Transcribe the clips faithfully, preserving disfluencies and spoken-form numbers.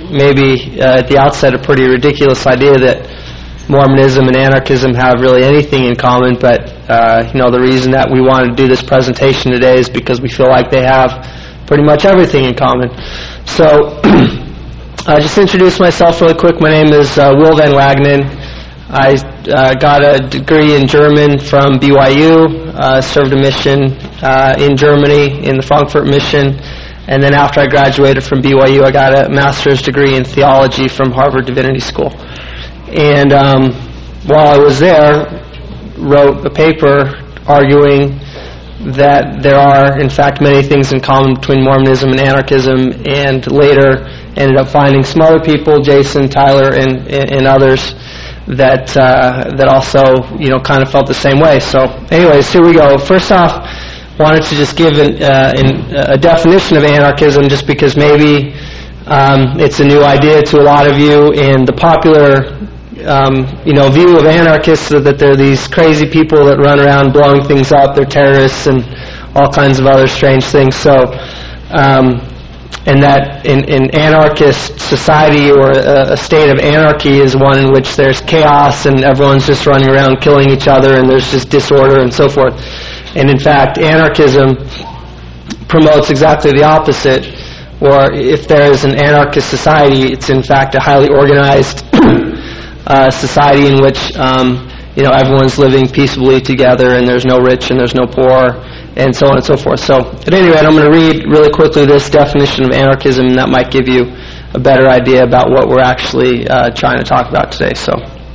maybe uh, at the outset a pretty ridiculous idea that Mormonism and anarchism have really anything in common, but uh, you know, the reason that we wanted to do this presentation today is because we feel like they have pretty much everything in common. So I'll just introduce myself really quick. My name is uh, Will Van Wagenen. I uh, got a degree in German from B Y U, uh, served a mission uh, in Germany in the Frankfurt mission, and then after I graduated from B Y U, I got a master's degree in theology from Harvard Divinity School. And um, while I was there, wrote a paper arguing that there are, in fact, many things in common between Mormonism and anarchism, and later ended up finding some other people, Jason, Tyler, and, and others, that uh, that also, you know, kind of felt the same way. So anyways, here we go. First off, wanted to just give an, uh, an, a definition of anarchism, just because maybe um, it's a new idea to a lot of you, and the popular Um, you know, view of anarchists is that they're these crazy people that run around blowing things up, they're terrorists and all kinds of other strange things. So, um, and that in, in anarchist society, or a, a state of anarchy, is one in which there's chaos and everyone's just running around killing each other and there's just disorder and so forth. And in fact, anarchism promotes exactly the opposite, or if there is an anarchist society, it's in fact a highly organized Uh, society in which um, you know, everyone's living peaceably together, and there's no rich and there's no poor, and so on and so forth. So at any rate, I'm going to read really quickly this definition of anarchism, and that might give you a better idea about what we're actually uh, trying to talk about today. So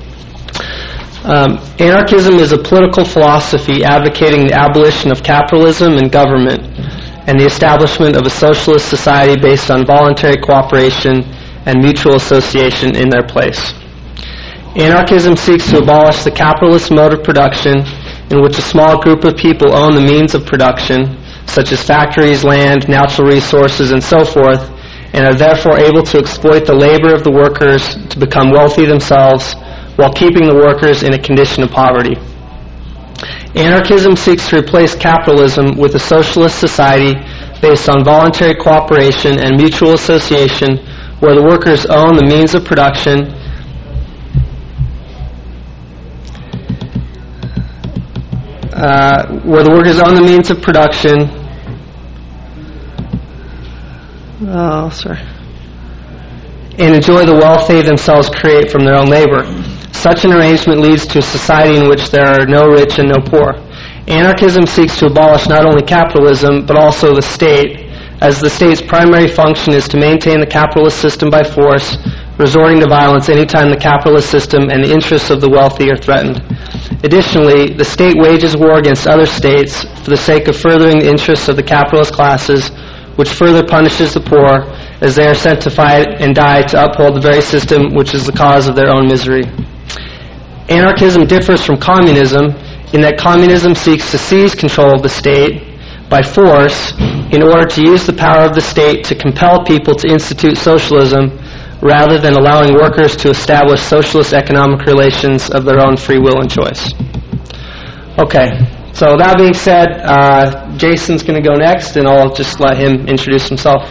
um, anarchism is a political philosophy advocating the abolition of capitalism and government and the establishment of a socialist society based on voluntary cooperation and mutual association in their place. Anarchism seeks to abolish the capitalist mode of production, in which a small group of people own the means of production, such as factories, land, natural resources, and so forth, and are therefore able to exploit the labor of the workers to become wealthy themselves, while keeping the workers in a condition of poverty. Anarchism seeks to replace capitalism with a socialist society based on voluntary cooperation and mutual association, where the workers own the means of production, Uh, where the workers own the means of production. Oh, sorry. And enjoy the wealth they themselves create from their own labor. Such an arrangement leads to a society in which there are no rich and no poor. Anarchism seeks to abolish not only capitalism, but also the state, as the state's primary function is to maintain the capitalist system by force, resorting to violence anytime the capitalist system and the interests of the wealthy are threatened. Additionally, the state wages war against other states for the sake of furthering the interests of the capitalist classes, which further punishes the poor, as they are sent to fight and die to uphold the very system which is the cause of their own misery. Anarchism differs from communism in that communism seeks to seize control of the state by force in order to use the power of the state to compel people to institute socialism, rather than allowing workers to establish socialist economic relations of their own free will and choice. Okay, so that being said, uh, Jason's going to go next, and I'll just let him introduce himself.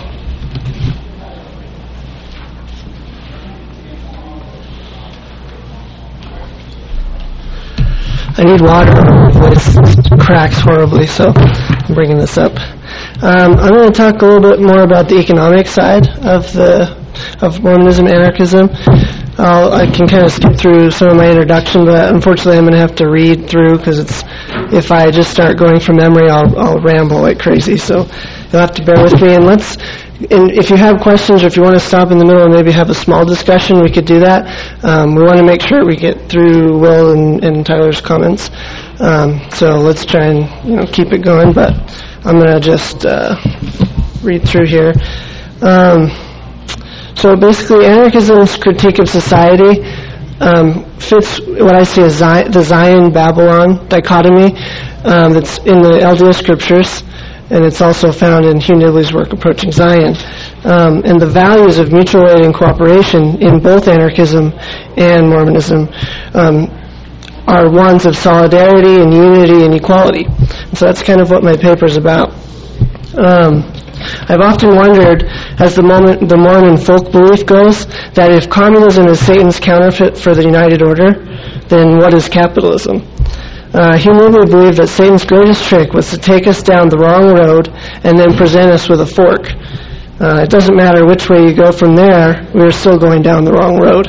I need water. My voice cracks horribly, so I'm bringing this up. Um, I'm going to talk a little bit more about the economic side of the of Mormonism and anarchism. I'll, I can kind of skip through some of my introduction, but unfortunately I'm going to have to read through, because it's if I just start going from memory, I'll, I'll ramble like crazy. So you'll have to bear with me. And let's, and if you have questions, or if you want to stop in the middle and maybe have a small discussion, we could do that. Um, we want to make sure we get through Will and, and Tyler's comments. Um, so let's try and you know keep it going. But I'm going to just uh, read through here. Um, So basically, anarchism's critique of society um, fits what I see as Zion, the Zion-Babylon dichotomy um, that's in the L D S scriptures, and it's also found in Hugh Nibley's work, Approaching Zion. Um, and the values of mutual aid and cooperation in both anarchism and Mormonism um, are ones of solidarity and unity and equality. And so that's kind of what my paper's about. Um, I've often wondered, as the, moment, the Mormon folk belief goes, that if communism is Satan's counterfeit for the United Order, then what is capitalism? Uh, Hugh Nibley believed that Satan's greatest trick was to take us down the wrong road and then present us with a fork. Uh, it doesn't matter which way you go from there, we're still going down the wrong road.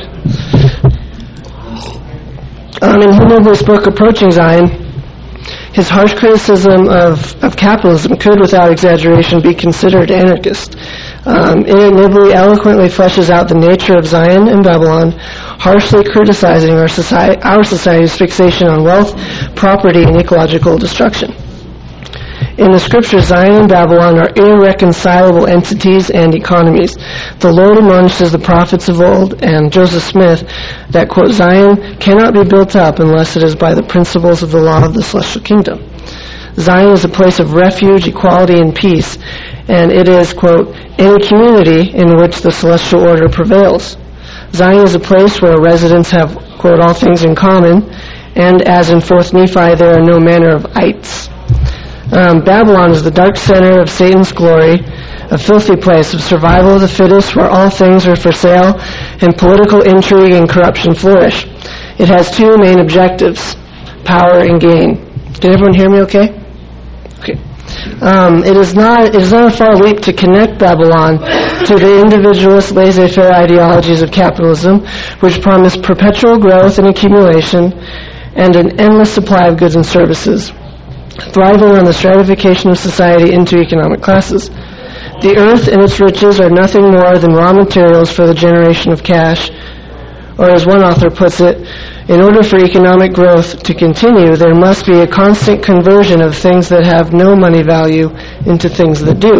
Um, in Hugh Nibley's book, Approaching Zion, his harsh criticism of, of capitalism could, without exaggeration, be considered anarchist. Um, in it, Nibley eloquently fleshes out the nature of Zion and Babylon, harshly criticizing our, society, our society's fixation on wealth, property, and ecological destruction. In the scriptures, Zion and Babylon are irreconcilable entities and economies. The Lord admonishes the prophets of old and Joseph Smith that, quote, Zion cannot be built up unless it is by the principles of the law of the celestial kingdom. Zion is a place of refuge, equality, and peace, and it is, quote, any community in which the celestial order prevails. Zion is a place where residents have, quote, all things in common, and as in Fourth Nephi, there are no manner of ites. Um, Babylon is the dark center of Satan's glory, a filthy place of survival of the fittest where all things are for sale and political intrigue and corruption flourish. It has two main objectives, power and gain. Did everyone hear me okay? Okay. Um, it is not it is not a far leap to connect Babylon to the individualist laissez-faire ideologies of capitalism, which promise perpetual growth and accumulation and an endless supply of goods and services, thriving on the stratification of society into economic classes. The earth and its riches are nothing more than raw materials for the generation of cash, or as one author puts it, in order for economic growth to continue, there must be a constant conversion of things that have no money value into things that do.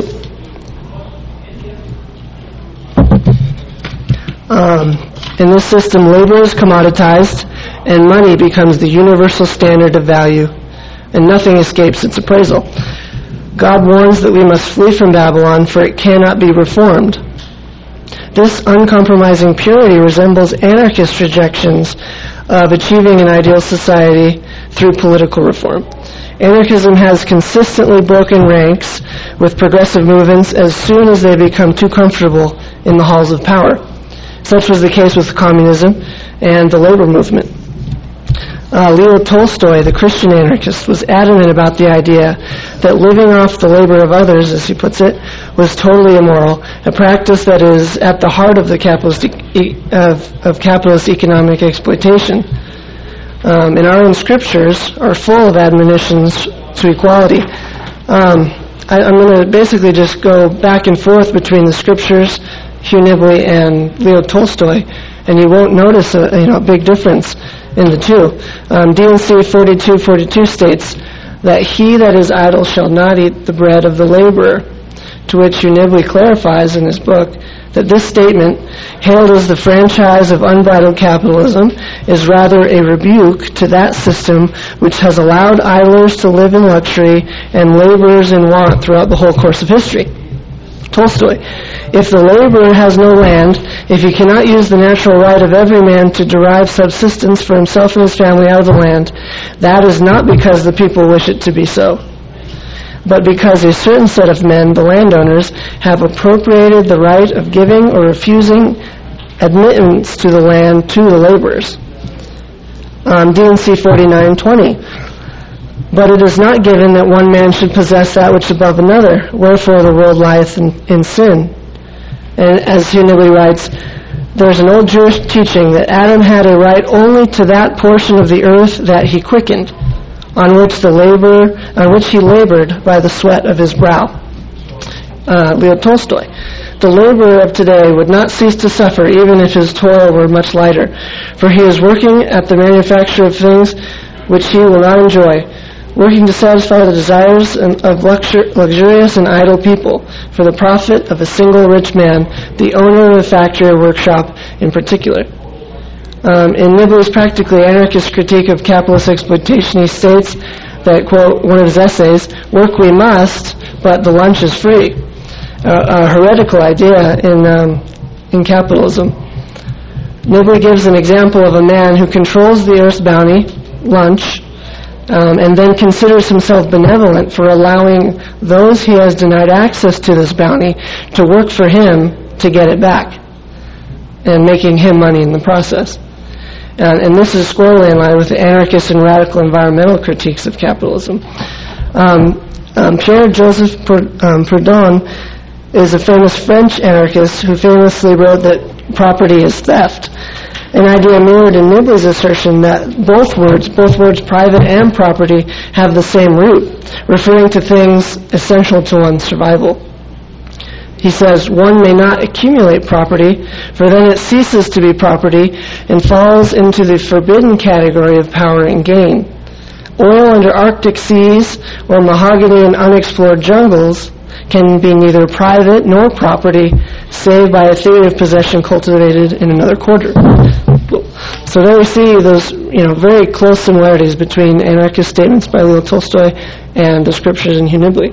Um, in this system, labor is commoditized, and money becomes the universal standard of value, and nothing escapes its appraisal. God warns that we must flee from Babylon, for it cannot be reformed. This uncompromising purity resembles anarchist rejections of achieving an ideal society through political reform. Anarchism has consistently broken ranks with progressive movements as soon as they become too comfortable in the halls of power. Such was the case with communism and the labor movement. Uh, Leo Tolstoy, the Christian anarchist, was adamant about the idea that living off the labor of others, as he puts it, was totally immoral, a practice that is at the heart of the capitalist e- of, of capitalist economic exploitation. Um, and our own scriptures are full of admonitions to equality. Um, I, I'm going to basically just go back and forth between the scriptures, Hugh Nibley, and Leo Tolstoy, and you won't notice a you know big difference in the two. Um, D and C forty-two forty-two states that he that is idle shall not eat the bread of the laborer, to which Hugh Nibley clarifies in his book that this statement, hailed as the franchise of unbridled capitalism, is rather a rebuke to that system which has allowed idlers to live in luxury and laborers in want throughout the whole course of history. Tolstoy, if the laborer has no land, if he cannot use the natural right of every man to derive subsistence for himself and his family out of the land, that is not because the people wish it to be so, but because a certain set of men, the landowners, have appropriated the right of giving or refusing admittance to the land to the laborers. Um, D and C forty-nine twenty. But it is not given that one man should possess that which is above another, wherefore the world lieth in, in sin. And as Hugh Nibley writes, there's an old Jewish teaching that Adam had a right only to that portion of the earth that he quickened, on which the labor, on which he labored by the sweat of his brow. Uh, Leo Tolstoy. The laborer of today would not cease to suffer even if his toil were much lighter, for he is working at the manufacture of things which he will not enjoy, working to satisfy the desires of luxur- luxurious and idle people for the profit of a single rich man, the owner of a factory or workshop in particular. Um, in Nibley's practically anarchist critique of capitalist exploitation, he states that, quote, one of his essays, work we must, but the lunch is free, uh, a heretical idea in, um, in capitalism. Nibley gives an example of a man who controls the earth's bounty, lunch, um, and then considers himself benevolent for allowing those he has denied access to this bounty to work for him to get it back, and making him money in the process. Uh, and this is squarely in line with the anarchist and radical environmental critiques of capitalism. Um, um, Pierre-Joseph um, Proudhon is a famous French anarchist who famously wrote that property is theft, an idea mirrored in Nibley's assertion that both words, both words private and property, have the same root, referring to things essential to one's survival. He says, one may not accumulate property, for then it ceases to be property and falls into the forbidden category of power and gain. Oil under Arctic seas or mahogany in unexplored jungles can be neither private nor property, save by a theory of possession cultivated in another quarter. So there we see those, you know, very close similarities between anarchist statements by Leo Tolstoy and the scriptures in Hugh Nibley.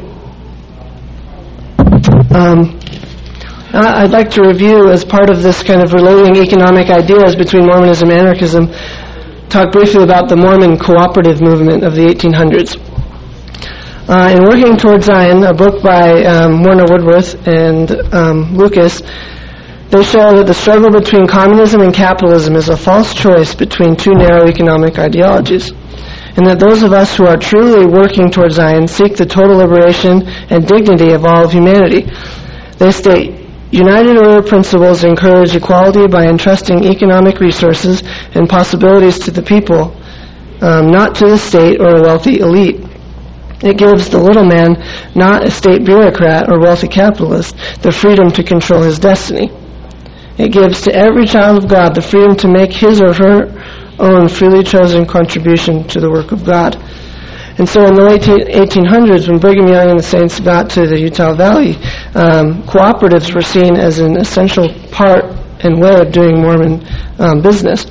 Um, I'd like to review, as part of this kind of relating economic ideas between Mormonism and anarchism, talk briefly about the Mormon cooperative movement of the eighteen hundreds. Uh, in Working Towards Zion, a book by um, Warner Woodworth and um, Lucas, they show that the struggle between communism and capitalism is a false choice between two narrow economic ideologies, and that those of us who are truly working towards Zion seek the total liberation and dignity of all of humanity. They state, United Order principles encourage equality by entrusting economic resources and possibilities to the people, um, not to the state or a wealthy elite. It gives the little man, not a state bureaucrat or wealthy capitalist, the freedom to control his destiny. It gives to every child of God the freedom to make his or her own freely chosen contribution to the work of God. And so in the late eighteen hundreds, when Brigham Young and the Saints got to the Utah Valley, um, cooperatives were seen as an essential part and way of doing Mormon um, business.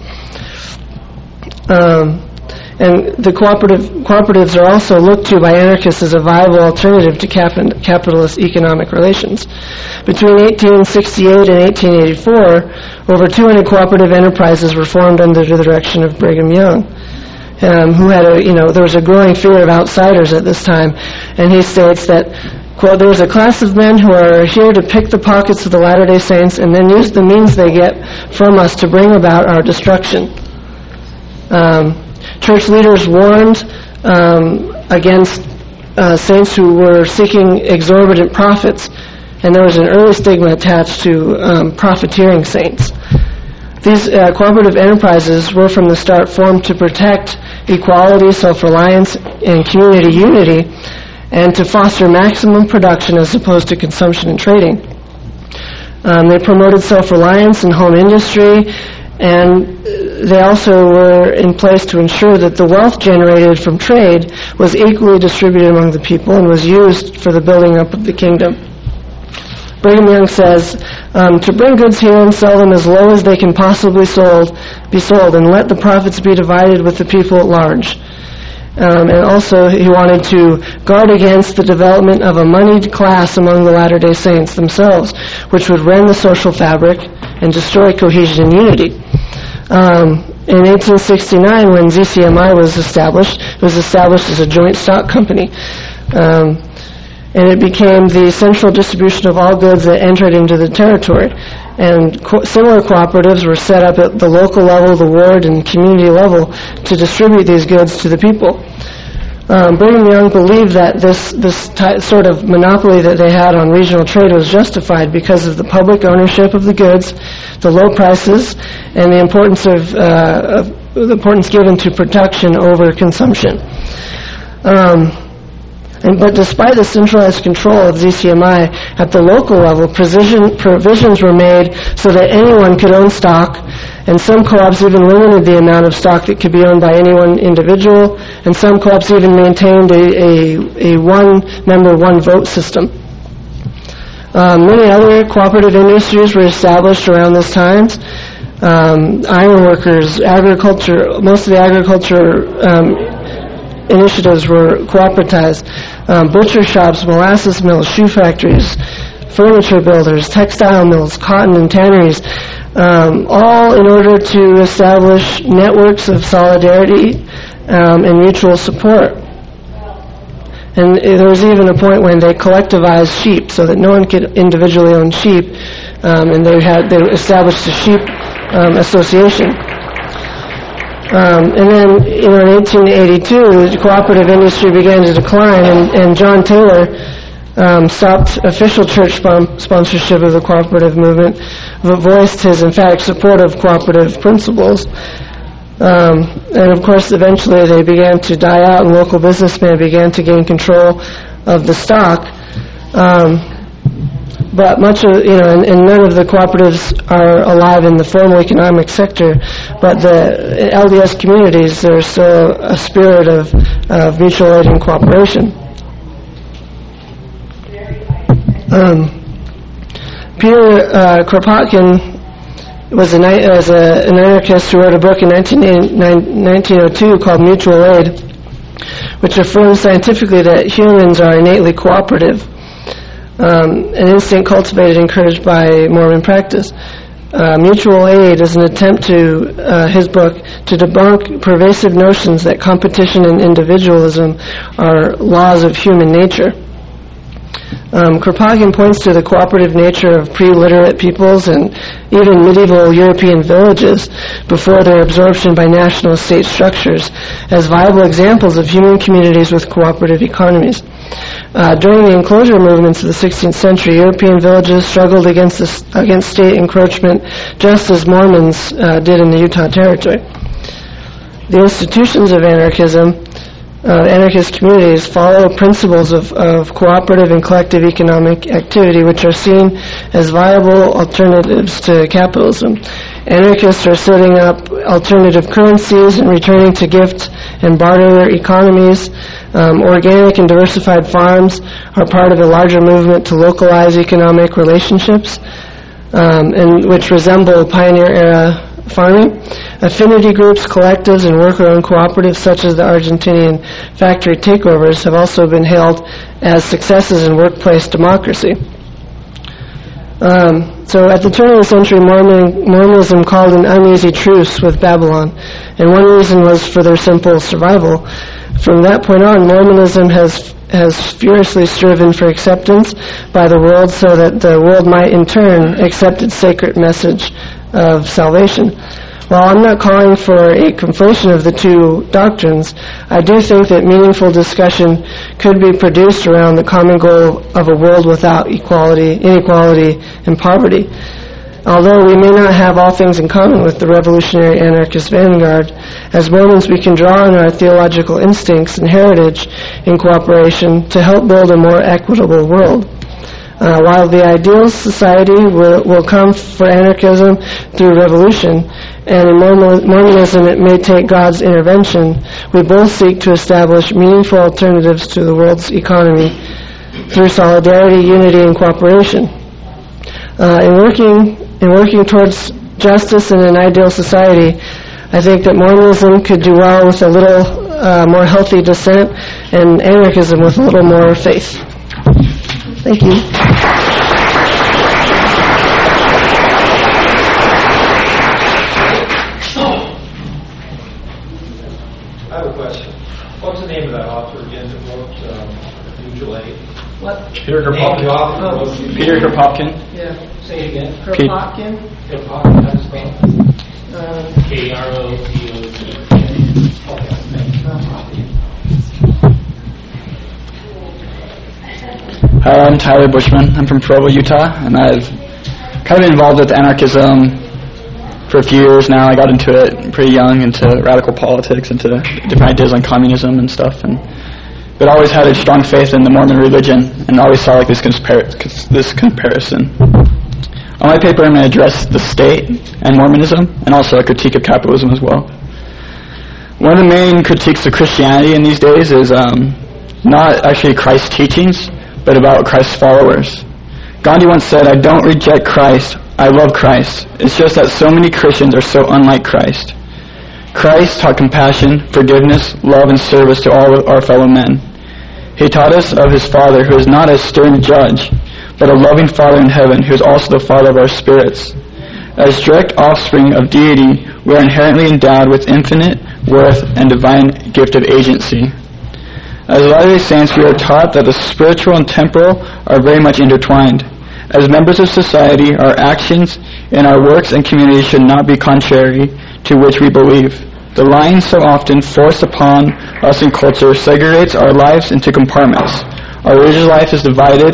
Um, and the cooperative cooperatives are also looked to by anarchists as a viable alternative to cap- capitalist economic relations. Between eighteen sixty-eight and eighteen eighty-four, over two hundred cooperative enterprises were formed under the direction of Brigham Young. Um, who had a, you know, there was a growing fear of outsiders at this time, and he states that, quote, there is a class of men who are here to pick the pockets of the Latter-day Saints and then use the means they get from us to bring about our destruction. Um, church leaders warned um, against uh, saints who were seeking exorbitant profits, and there was an early stigma attached to um, profiteering saints. These uh, cooperative enterprises were from the start formed to protect equality, self-reliance, and community unity, and to foster maximum production as opposed to consumption and trading. Um, they promoted self-reliance in home industry, and they also were in place to ensure that the wealth generated from trade was equally distributed among the people and was used for the building up of the kingdom. Brigham Young says, um, to bring goods here and sell them as low as they can possibly sold, be sold, and let the profits be divided with the people at large. Um, and also, he wanted to guard against the development of a moneyed class among the Latter-day Saints themselves, which would rend the social fabric and destroy cohesion and unity. Um, in eighteen sixty-nine, when Z C M I was established, it was established as a joint stock company. Um, and it became the central distribution of all goods that entered into the territory. And co- similar cooperatives were set up at the local level, the ward, and community level to distribute these goods to the people. Um, Brigham Young believed that this, this ty- sort of monopoly that they had on regional trade was justified because of the public ownership of the goods, the low prices, and the importance of, uh, of the importance given to production over consumption. Um, And, but despite the centralized control of Z C M I, at the local level, precision, provisions were made so that anyone could own stock, and some co-ops even limited the amount of stock that could be owned by any one individual, and some co-ops even maintained a, a, a one-member, one-vote system. Um, many other cooperative industries were established around this time. Um, iron workers, agriculture, most of the agriculture um, initiatives were cooperatized. Um, butcher shops, molasses mills, shoe factories, furniture builders, textile mills, cotton and tanneries, um, all in order to establish networks of solidarity um, and mutual support. And there was even a point when they collectivized sheep so that no one could individually own sheep, um, and they had they established a sheep um, association. Um, and then, you know, in eighteen eighty-two, the cooperative industry began to decline, and, and John Taylor um, stopped official church spon- sponsorship of the cooperative movement, but voiced his emphatic support of cooperative principles. Um, and of course, eventually they began to die out, and local businessmen began to gain control of the stock. Um, but much of, you know, and, and none of the cooperatives are alive in the formal economic sector, but the L D S communities, there's still a spirit of, of mutual aid and cooperation. Um, Peter uh, Kropotkin was, a, was a, an anarchist who wrote a book in nineteen oh two called Mutual Aid, which affirms scientifically that humans are innately cooperative, um, an instinct cultivated and encouraged by Mormon practice. Uh, mutual aid is an attempt to, uh, his book, to debunk pervasive notions that competition and individualism are laws of human nature. Um, Kropotkin points to the cooperative nature of pre-literate peoples and even medieval European villages before their absorption by national state structures as viable examples of human communities with cooperative economies. Uh, during the enclosure movements of the sixteenth century, European villages struggled against, this, against state encroachment just as Mormons uh, did in the Utah Territory. The institutions of anarchism Uh, anarchist communities follow principles of, of cooperative and collective economic activity, which are seen as viable alternatives to capitalism. Anarchists are setting up alternative currencies and returning to gift and barter economies. Um, organic and diversified farms are part of a larger movement to localize economic relationships, um, and which resemble pioneer-era farming. Affinity groups, collectives, and worker-owned cooperatives such as the Argentinian factory takeovers have also been hailed as successes in workplace democracy. Um, so at the turn of the century, Mormon, Mormonism called an uneasy truce with Babylon, and one reason was for their simple survival. From that point on, Mormonism has has furiously striven for acceptance by the world so that the world might in turn accept its sacred message of salvation. While I'm not calling for a conflation of the two doctrines, I do think that meaningful discussion could be produced around the common goal of a world without equality, inequality, and poverty. Although we may not have all things in common with the revolutionary anarchist vanguard, as Mormons we can draw on our theological instincts and heritage in cooperation to help build a more equitable world. Uh, while the ideal society will, will come for anarchism through revolution, and in Mormonism it may take God's intervention, we both seek to establish meaningful alternatives to the world's economy through solidarity, unity, and cooperation. Uh, in working in working towards justice in an ideal society, I think that Mormonism could do well with a little uh, more healthy dissent, and anarchism with a little more faith. Thank you. I have a question. What's the name of that author again that wrote um, Mutual Aid? What? Peter Name of the Kropotkin. author that wrote Mutual Peter Aid. Kropotkin. Yeah. Say it again. Kropotkin? Kropotkin, that's spelled. Um, K R O P O T K N. Okay, thank you. Hi, I'm Tyler Bushman. I'm from Provo, Utah, and I've kind of been involved with anarchism for a few years now. I got into it pretty young, into radical politics, into different ideas on communism and stuff, and but always had a strong faith in the Mormon religion, and always saw like this compar- this comparison. On my paper, I'm going to address the state and Mormonism, and also a critique of capitalism as well. One of the main critiques of Christianity in these days is um, not actually Christ's teachings, but about Christ's followers. Gandhi once said, "I don't reject Christ, I love Christ. It's just that so many Christians are so unlike Christ." Christ taught compassion, forgiveness, love, and service to all our fellow men. He taught us of his Father, who is not a stern judge, but a loving Father in heaven, who is also the Father of our spirits. As direct offspring of deity, we are inherently endowed with infinite, worth, and divine gift of agency. As Latter-day Saints, we are taught that the spiritual and temporal are very much intertwined. As members of society, our actions in our works and community should not be contrary to which we believe. The line so often forced upon us in culture segregates our lives into compartments. Our religious life is divided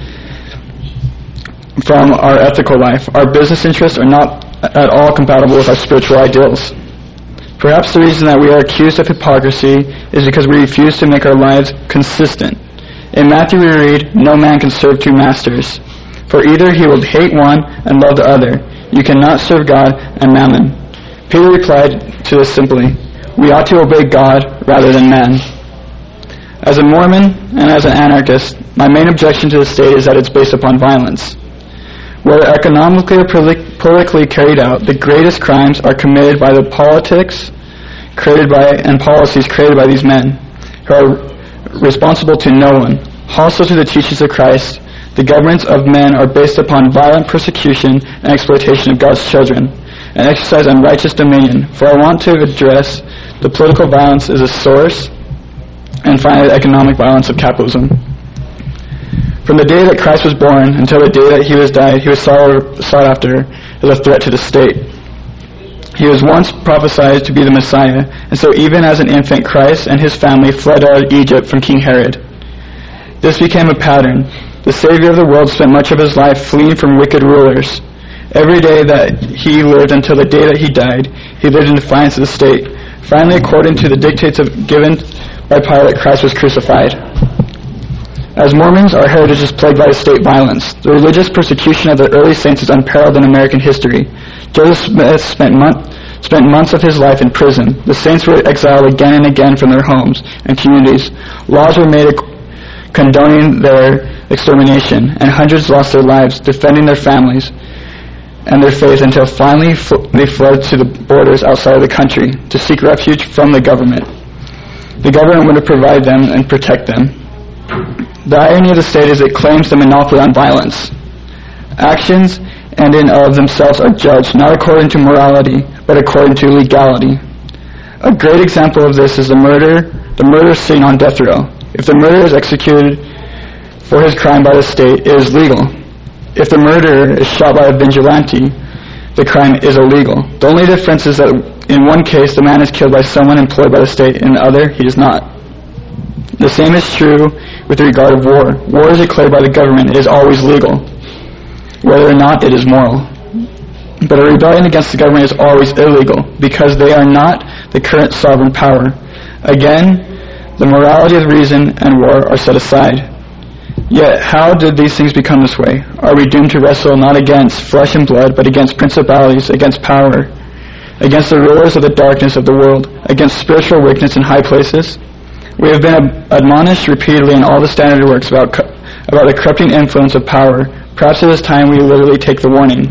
from our ethical life. Our business interests are not at all compatible with our spiritual ideals. Perhaps the reason that we are accused of hypocrisy is because we refuse to make our lives consistent. In Matthew we read, "No man can serve two masters, for either he will hate one and love the other. You cannot serve God and mammon." Peter replied to this simply, "We ought to obey God rather than man." As a Mormon and as an anarchist, my main objection to the state is that it's based upon violence. Whether economically or politically carried out, the greatest crimes are committed by the politics created by and policies created by these men, who are responsible to no one. Hostile to the teachings of Christ, the governments of men are based upon violent persecution and exploitation of God's children, and exercise unrighteous dominion. For I want to address the political violence as a source, and finally the economic violence of capitalism. From the day that Christ was born until the day that he was died, he was sought after as a threat to the state. He was once prophesied to be the Messiah, and so even as an infant, Christ and his family fled out of Egypt from King Herod. This became a pattern. The Savior of the world spent much of his life fleeing from wicked rulers. Every day that he lived until the day that he died, he lived in defiance of the state. Finally, according to the dictates of, given by Pilate, Christ was crucified. As Mormons, our heritage is plagued by state violence. The religious persecution of the early saints is unparalleled in American history. Joseph Smith spent, month, spent months of his life in prison. The saints were exiled again and again from their homes and communities. Laws were made condoning their extermination, and hundreds lost their lives defending their families and their faith until finally fl- they fled to the borders outside of the country to seek refuge from the government. The government would provide them and protect them. The irony of the state is it claims the monopoly on violence. Actions and in of themselves are judged not according to morality, but according to legality. A great example of this is the murder, the murderer sitting on death row. If the murderer is executed for his crime by the state, it is legal. If the murderer is shot by a vigilante, the crime is illegal. The only difference is that in one case, the man is killed by someone employed by the state, in the other, he is not. The same is true with regard of war. War is declared by the government. It is always legal, whether or not it is moral. But a rebellion against the government is always illegal, because they are not the current sovereign power. Again, the morality of reason and war are set aside. Yet, how did these things become this way? Are we doomed to wrestle not against flesh and blood, but against principalities, against power, against the rulers of the darkness of the world, against spiritual wickedness in high places? We have been admonished repeatedly in all the standard works about co- about the corrupting influence of power. Perhaps it is time we literally take the warning.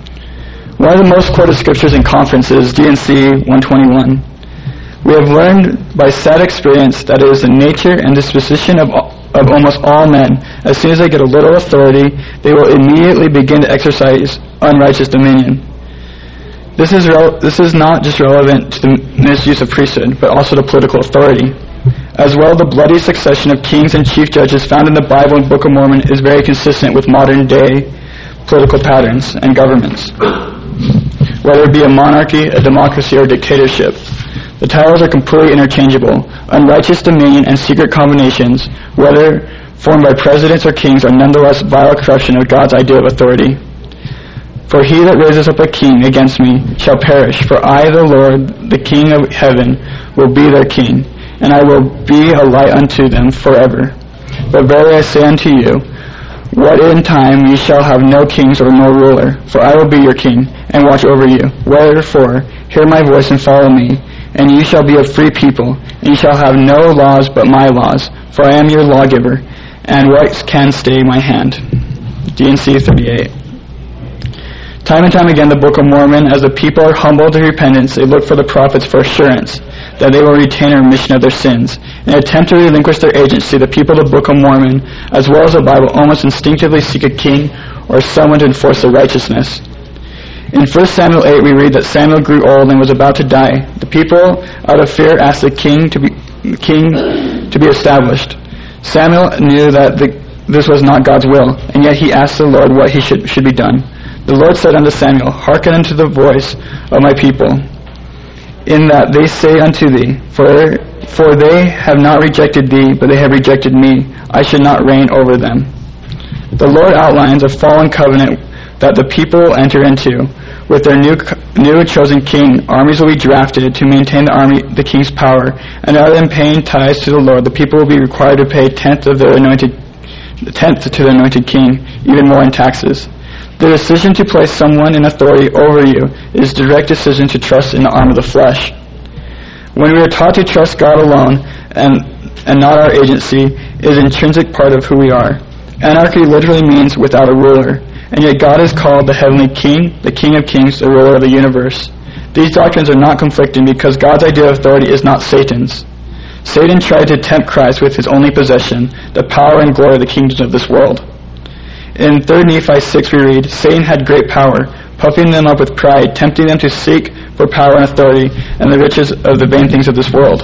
One of the most quoted scriptures in conference is D and C one twenty-one. We have learned by sad experience that it is the nature and disposition of of almost all men. As soon as they get a little authority, they will immediately begin to exercise unrighteous dominion. This is re- this is not just relevant to the misuse of priesthood, but also to political authority. As well, the bloody succession of kings and chief judges found in the Bible and Book of Mormon is very consistent with modern-day political patterns and governments, whether it be a monarchy, a democracy, or a dictatorship. The titles are completely interchangeable. Unrighteous dominion and secret combinations, whether formed by presidents or kings, are nonetheless vile corruption of God's idea of authority. For he that raises up a king against me shall perish, for I, the Lord, the King of heaven, will be their king, and I will be a light unto them forever. But verily I say unto you, what in time ye shall have no kings or no ruler, for I will be your king, and watch over you. Wherefore, hear my voice and follow me, and ye shall be a free people, and ye shall have no laws but my laws, for I am your lawgiver, and what can stay my hand? D and C thirty-eight. Time and time again, the Book of Mormon, as the people are humbled to repentance, they look for the prophets for assurance that they will retain a remission of their sins. In an attempt to relinquish their agency, the people of the Book of Mormon, as well as the Bible, almost instinctively seek a king or someone to enforce their righteousness. In First Samuel eight, we read that Samuel grew old and was about to die. The people, out of fear, asked the king to be king to be established. Samuel knew that the, this was not God's will, and yet he asked the Lord what he should should be done. The Lord said unto Samuel, Hearken unto the voice of my people, in that they say unto thee, For for they have not rejected thee, but they have rejected me. I should not reign over them. The Lord outlines a fallen covenant that the people will enter into. With their new new chosen king, armies will be drafted to maintain the army, the king's power, and rather than paying tithes to the Lord, the people will be required to pay tenth of their anointed tenth to the anointed king, even more in taxes. The decision to place someone in authority over you is a direct decision to trust in the arm of the flesh. When we are taught to trust God alone and and not our agency, it is an intrinsic part of who we are. Anarchy literally means without a ruler, and yet God is called the heavenly king, the king of kings, the ruler of the universe. These doctrines are not conflicting because God's idea of authority is not Satan's. Satan tried to tempt Christ with his only possession, the power and glory of the kingdoms of this world. In Third Nephi six we read, Satan had great power, puffing them up with pride, tempting them to seek for power and authority and the riches of the vain things of this world.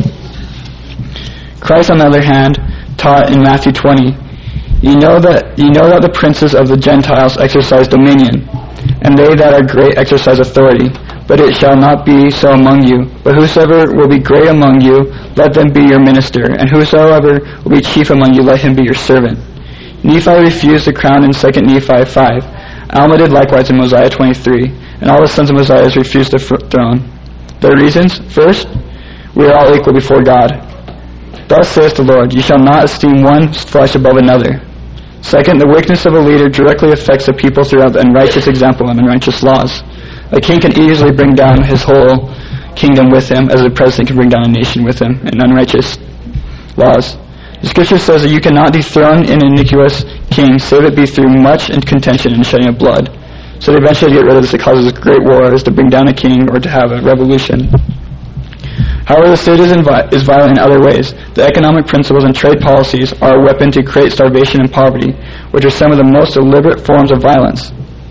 Christ, on the other hand, taught in Matthew twenty, You know that you know that the princes of the Gentiles exercise dominion, and they that are great exercise authority. But it shall not be so among you. But whosoever will be great among you, let them be your minister, and whosoever will be chief among you, let him be your servant. Nephi refused the crown in Second Nephi five. Alma did likewise in Mosiah twenty-three, and all the sons of Mosiah refused the throne. Their reasons: first, we are all equal before God. Thus saith the Lord, You shall not esteem one flesh above another. Second, the weakness of a leader directly affects the people throughout the unrighteous example and unrighteous laws. A king can easily bring down his whole kingdom with him, as a president can bring down a nation with him in unrighteous laws. The scripture says that you cannot dethrone an iniquitous king, save it be through much contention and shedding of blood. So to eventually get rid of this, it causes great war, is to bring down a king or to have a revolution. However, the state is, invi- is violent in other ways. The economic principles and trade policies are a weapon to create starvation and poverty, which are some of the most deliberate forms of violence.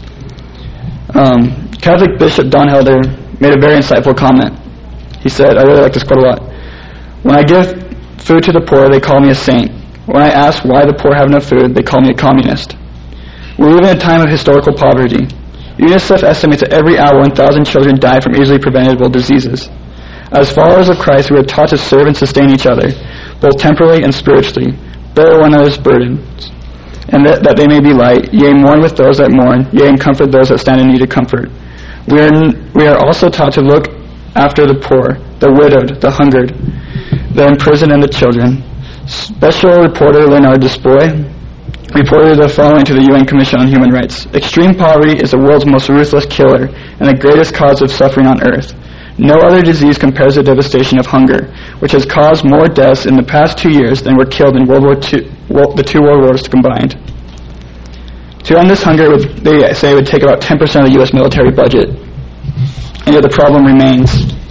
Um, Catholic Bishop Don Helder made a very insightful comment. He said, I really like this quote a lot. When I give food to the poor, they call me a saint. When I ask why the poor have no food, they call me a communist. We live in a time of historical poverty. UNICEF estimates that every hour one thousand children die from easily preventable diseases. As followers of Christ, we are taught to serve and sustain each other, both temporally and spiritually, bear one another's burdens, and that, that they may be light, yea, mourn with those that mourn, yea, and comfort those that stand in need of comfort. We are, n- we are also taught to look after the poor, the widowed, the hungered, the imprisoned, and the children. Special Reporter Leonard Despoy reported the following to the U N Commission on Human Rights. Extreme poverty is the world's most ruthless killer and the greatest cause of suffering on earth. No other disease compares the devastation of hunger, which has caused more deaths in the past two years than were killed in World War Two, well, the two world wars combined. To end this hunger, would, they say it would take about ten percent of the U S military budget. And yet the problem remains.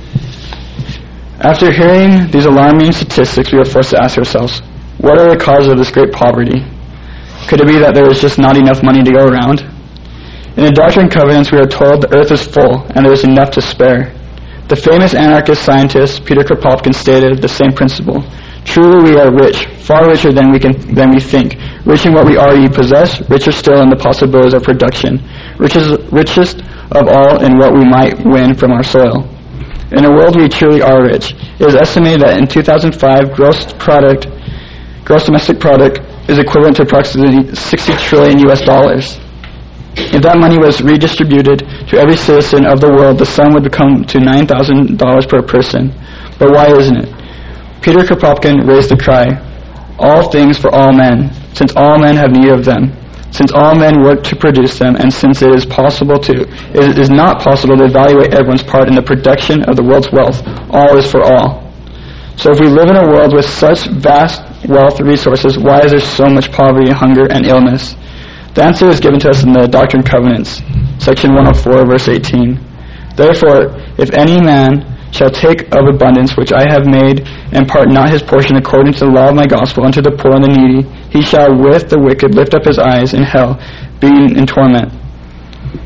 After hearing these alarming statistics, we are forced to ask ourselves, what are the causes of this great poverty? Could it be that there is just not enough money to go around? In the Doctrine and Covenants, we are told the earth is full and there is enough to spare. The famous anarchist scientist Peter Kropotkin stated the same principle. Truly we are rich, far richer than we can than we think, rich in what we already possess, richer still in the possibilities of production, richest, richest of all in what we might win from our soil. In a world we truly are rich. It is estimated that in two thousand five, gross product, gross domestic product is equivalent to approximately sixty trillion U S dollars. If that money was redistributed to every citizen of the world, the sum would come to nine thousand dollars per person. But why isn't it? Peter Kropotkin raised the cry, all things for all men, since all men have need of them, since all men work to produce them, and since it is possible to, it is not possible to evaluate everyone's part in the production of the world's wealth. All is for all. So if we live in a world with such vast wealth and resources, why is there so much poverty, hunger, and illness? The answer is given to us in the Doctrine and Covenants, section one oh four, verse eighteen. Therefore, if any man shall take of abundance which I have made, and part not his portion according to the law of my gospel unto the poor and the needy, he shall with the wicked lift up his eyes in hell, being in torment.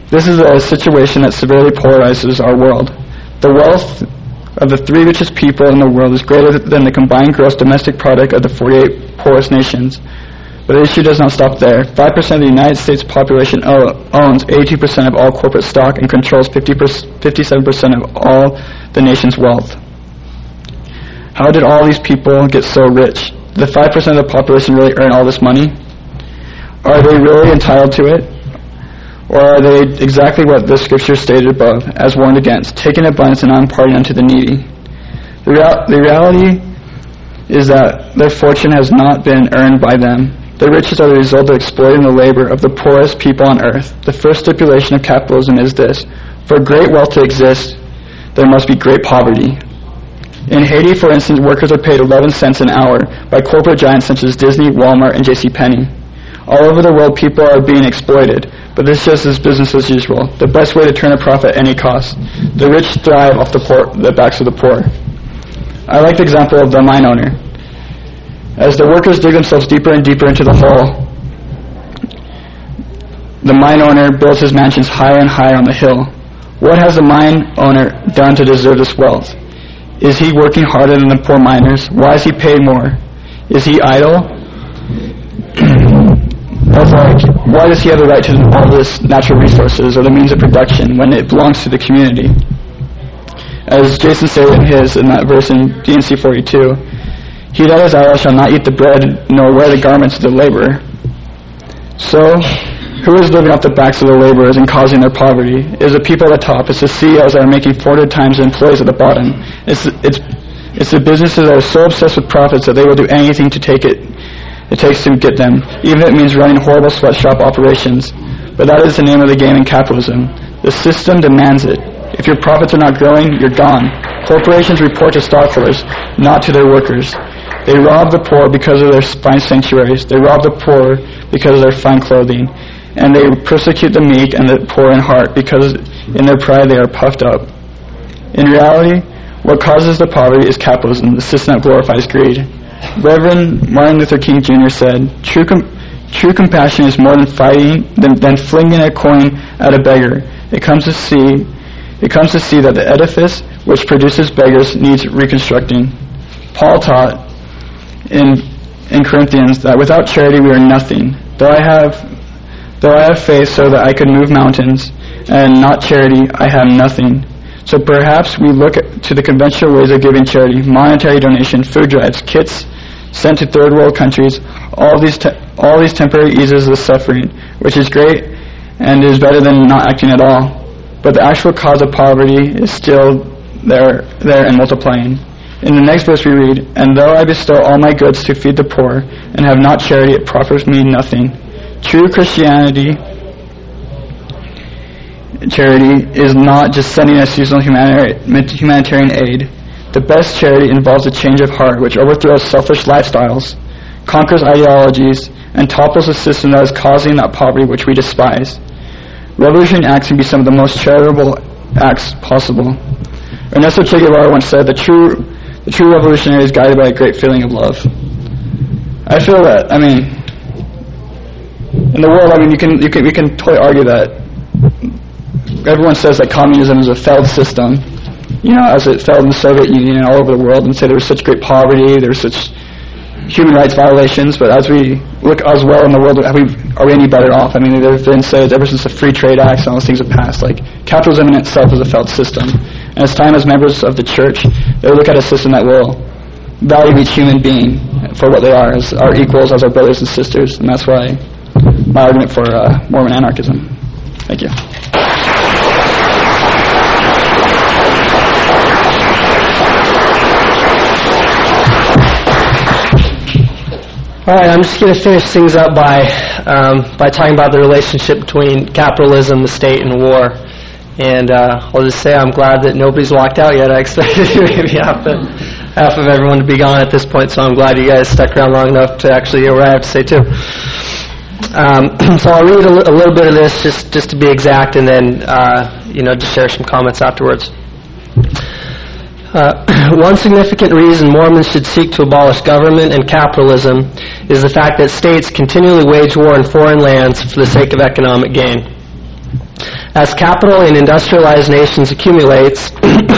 This is a situation that severely polarizes our world. The wealth of the three richest people in the world is greater than the combined gross domestic product of the forty-eight poorest nations. But the issue does not stop there. five percent of the United States population o- owns eighty-two percent of all corporate stock and controls fifty-seven percent of all the nation's wealth. How did all these people get so rich? Did the five percent of the population really earn all this money? Are they really entitled to it? Or are they exactly what the scripture stated above, as warned against, taking abundance and not imparting unto the needy? The, real- the reality is that their fortune has not been earned by them. The riches are the result of exploiting the labor of the poorest people on earth. The first stipulation of capitalism is this: for great wealth to exist, there must be great poverty. In Haiti, for instance, workers are paid eleven cents an hour by corporate giants such as Disney, Walmart, and J C Penney. All over the world, people are being exploited, but this just is business as usual. The best way to turn a profit at any cost. The rich thrive off the poor, the backs of the poor. I like the example of the mine owner. As the workers dig themselves deeper and deeper into the hole, the mine owner builds his mansions higher and higher on the hill. What has the mine owner done to deserve this wealth? Is he working harder than the poor miners? Why is he paid more? Is he idle? That's like, why does he have the right to all this natural resources or the means of production when it belongs to the community? As Jason said in his, in that verse in D and C forty-two, he that is idle shall not eat the bread nor wear the garments of the laborer. So, who is living off the backs of the laborers and causing their poverty? It is the people at the top. It's the C E Os that are making four hundred times the employees at the bottom. It's it's it's the businesses that are so obsessed with profits that they will do anything to take it it takes to get them, even if it means running horrible sweatshop operations. But that is the name of the game in capitalism. The system demands it. If your profits are not growing, you're gone. Corporations report to stockholders, not to their workers. They rob the poor because of their fine sanctuaries. They rob the poor because of their fine clothing. And they persecute the meek and the poor in heart because in their pride they are puffed up. In reality, what causes the poverty is capitalism, the system that glorifies greed. Reverend Martin Luther King Junior said, True, com- true compassion is more than fighting, than, than flinging a coin at a beggar. It comes to see, it comes to see that the edifice which produces beggars needs reconstructing. Paul taught in in Corinthians that without charity we are nothing. Though I have, though I have faith so that I could move mountains, and not charity, I have nothing. So perhaps we look at, to the conventional ways of giving charity: monetary donation, food drives, kits sent to third world countries. All these te- all these temporary eases the suffering, which is great and is better than not acting at all. But the actual cause of poverty is still there, there and multiplying. In the next verse we read, And though I bestow all my goods to feed the poor, and have not charity, it profits me nothing. True Christianity, charity, is not just sending a seasonal humanitarian aid. The best charity involves a change of heart, which overthrows selfish lifestyles, conquers ideologies, and topples the system that is causing that poverty which we despise. Revolutionary acts can be some of the most charitable acts possible. Ernesto Che Guevara once said, the true The true revolutionary is guided by a great feeling of love. I feel that, I mean, in the world, I mean, you can, you can, we can totally argue that everyone says that communism is a failed system, you know, as it failed in the Soviet Union and all over the world, and say there was such great poverty, there was such human rights violations, but as we look as well in the world, are we, are we any better off? I mean, there have been said ever since the Free Trade Acts and all those things have passed, like, capitalism in itself is a failed system. And it's time as members of the church that we look at a system that will value each human being for what they are, as our equals, as our brothers and sisters. And that's why my argument for uh, Mormon anarchism. Thank you. All right, I'm just going to finish things up by um, by talking about the relationship between capitalism, the state, and war. And uh, I'll just say I'm glad that nobody's walked out yet. I expected maybe half, the, half of everyone to be gone at this point, so I'm glad you guys stuck around long enough to actually hear what I have to say too. Um, so I'll read a, li- a little bit of this just, just to be exact, and then uh, you know just share some comments afterwards. Uh, one significant reason Mormons should seek to abolish government and capitalism is the fact that states continually wage war in foreign lands for the sake of economic gain. As capital in industrialized nations accumulates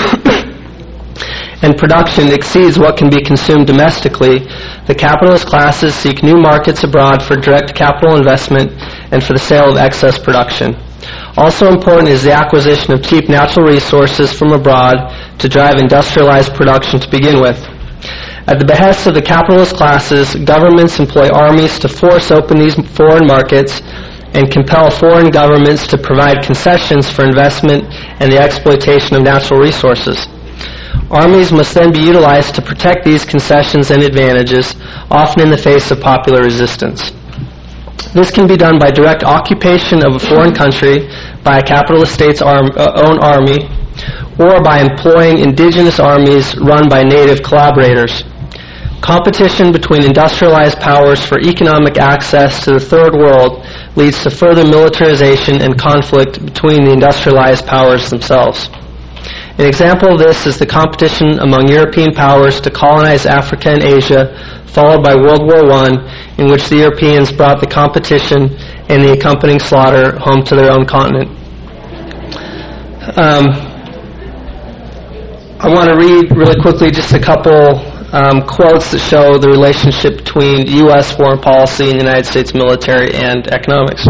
and production exceeds what can be consumed domestically, the capitalist classes seek new markets abroad for direct capital investment and for the sale of excess production. Also important is the acquisition of cheap natural resources from abroad to drive industrialized production to begin with. At the behest of the capitalist classes, governments employ armies to force open these foreign markets and compel foreign governments to provide concessions for investment and the exploitation of natural resources. Armies must then be utilized to protect these concessions and advantages, often in the face of popular resistance. This can be done by direct occupation of a foreign country by a capitalist state's arm, uh, own army, or by employing indigenous armies run by native collaborators. Competition between industrialized powers for economic access to the Third World leads to further militarization and conflict between the industrialized powers themselves. An example of this is the competition among European powers to colonize Africa and Asia, followed by World War One, in which the Europeans brought the competition and the accompanying slaughter home to their own continent. Um, I want to read really quickly just a couple um, quotes that show the relationship between U S foreign policy and the United States military and economics.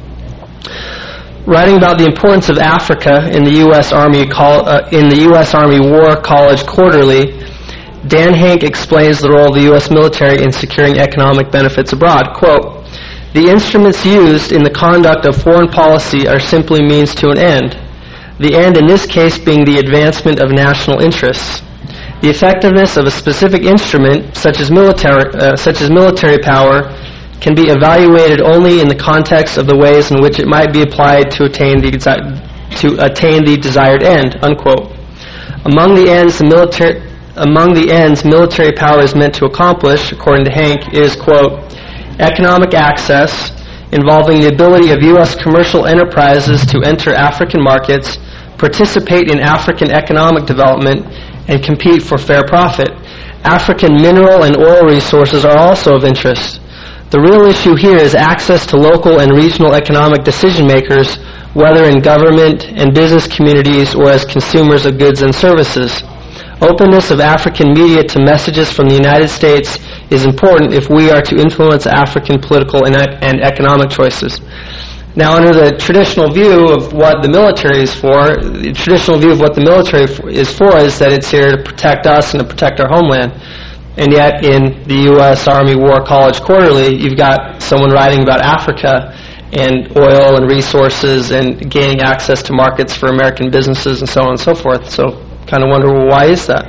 Writing about the importance of Africa in the U S Army Col- uh, in the U S Army War College Quarterly, Dan Hank explains the role of the U S military in securing economic benefits abroad. Quote, "The instruments used in the conduct of foreign policy are simply means to an end, the end in this case being the advancement of national interests. The effectiveness of a specific instrument, such as military, uh, such as military power, can be evaluated only in the context of the ways in which it might be applied to attain the desi- to attain the desired end." Unquote. Among the ends the military among the ends military power is meant to accomplish, according to Hank, is, quote, "economic access involving the ability of U S commercial enterprises to enter African markets, participate in African economic development, and compete for fair profit. African mineral and oil resources are also of interest. The real issue here is access to local and regional economic decision makers, whether in government and business communities or as consumers of goods and services. Openness of African media to messages from the United States is important if we are to influence African political and, and economic choices." Now, under the traditional view of what the military is for, the traditional view of what the military is for is that it's here to protect us and to protect our homeland. And yet, in the U S Army War College Quarterly, you've got someone writing about Africa and oil and resources and gaining access to markets for American businesses and so on and so forth. So, kind of wonder, well, why is that?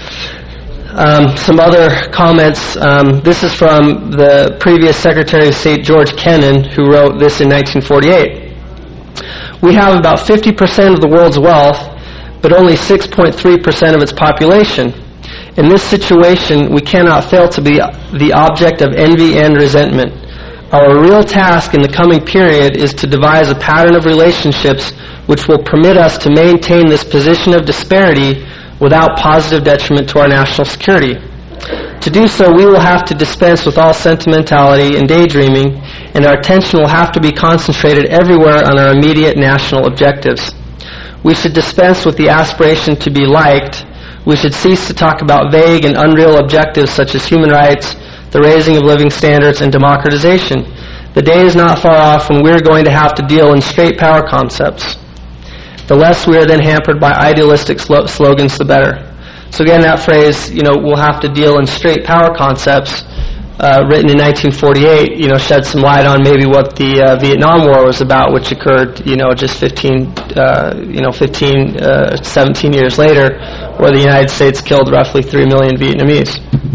Um, some other comments. Um, this is from the previous Secretary of State, George Kennan, who wrote this in nineteen forty-eight. "We have about fifty percent of the world's wealth, but only six point three percent of its population. In this situation, we cannot fail to be the object of envy and resentment. Our real task in the coming period is to devise a pattern of relationships which will permit us to maintain this position of disparity without positive detriment to our national security. To do so, we will have to dispense with all sentimentality and daydreaming, and our attention will have to be concentrated everywhere on our immediate national objectives. We should dispense with the aspiration to be liked. We should cease to talk about vague and unreal objectives such as human rights, the raising of living standards, and democratization. The day is not far off when we're going to have to deal in straight power concepts. The less we are then hampered by idealistic slo- slogans, the better." So again, that phrase, you know, we'll have to deal in straight power concepts, uh, written in nineteen forty-eight, you know, shed some light on maybe what the uh, Vietnam War was about, which occurred, you know, just fifteen, uh, you know, fifteen, uh, seventeen years later, where the United States killed roughly three million Vietnamese.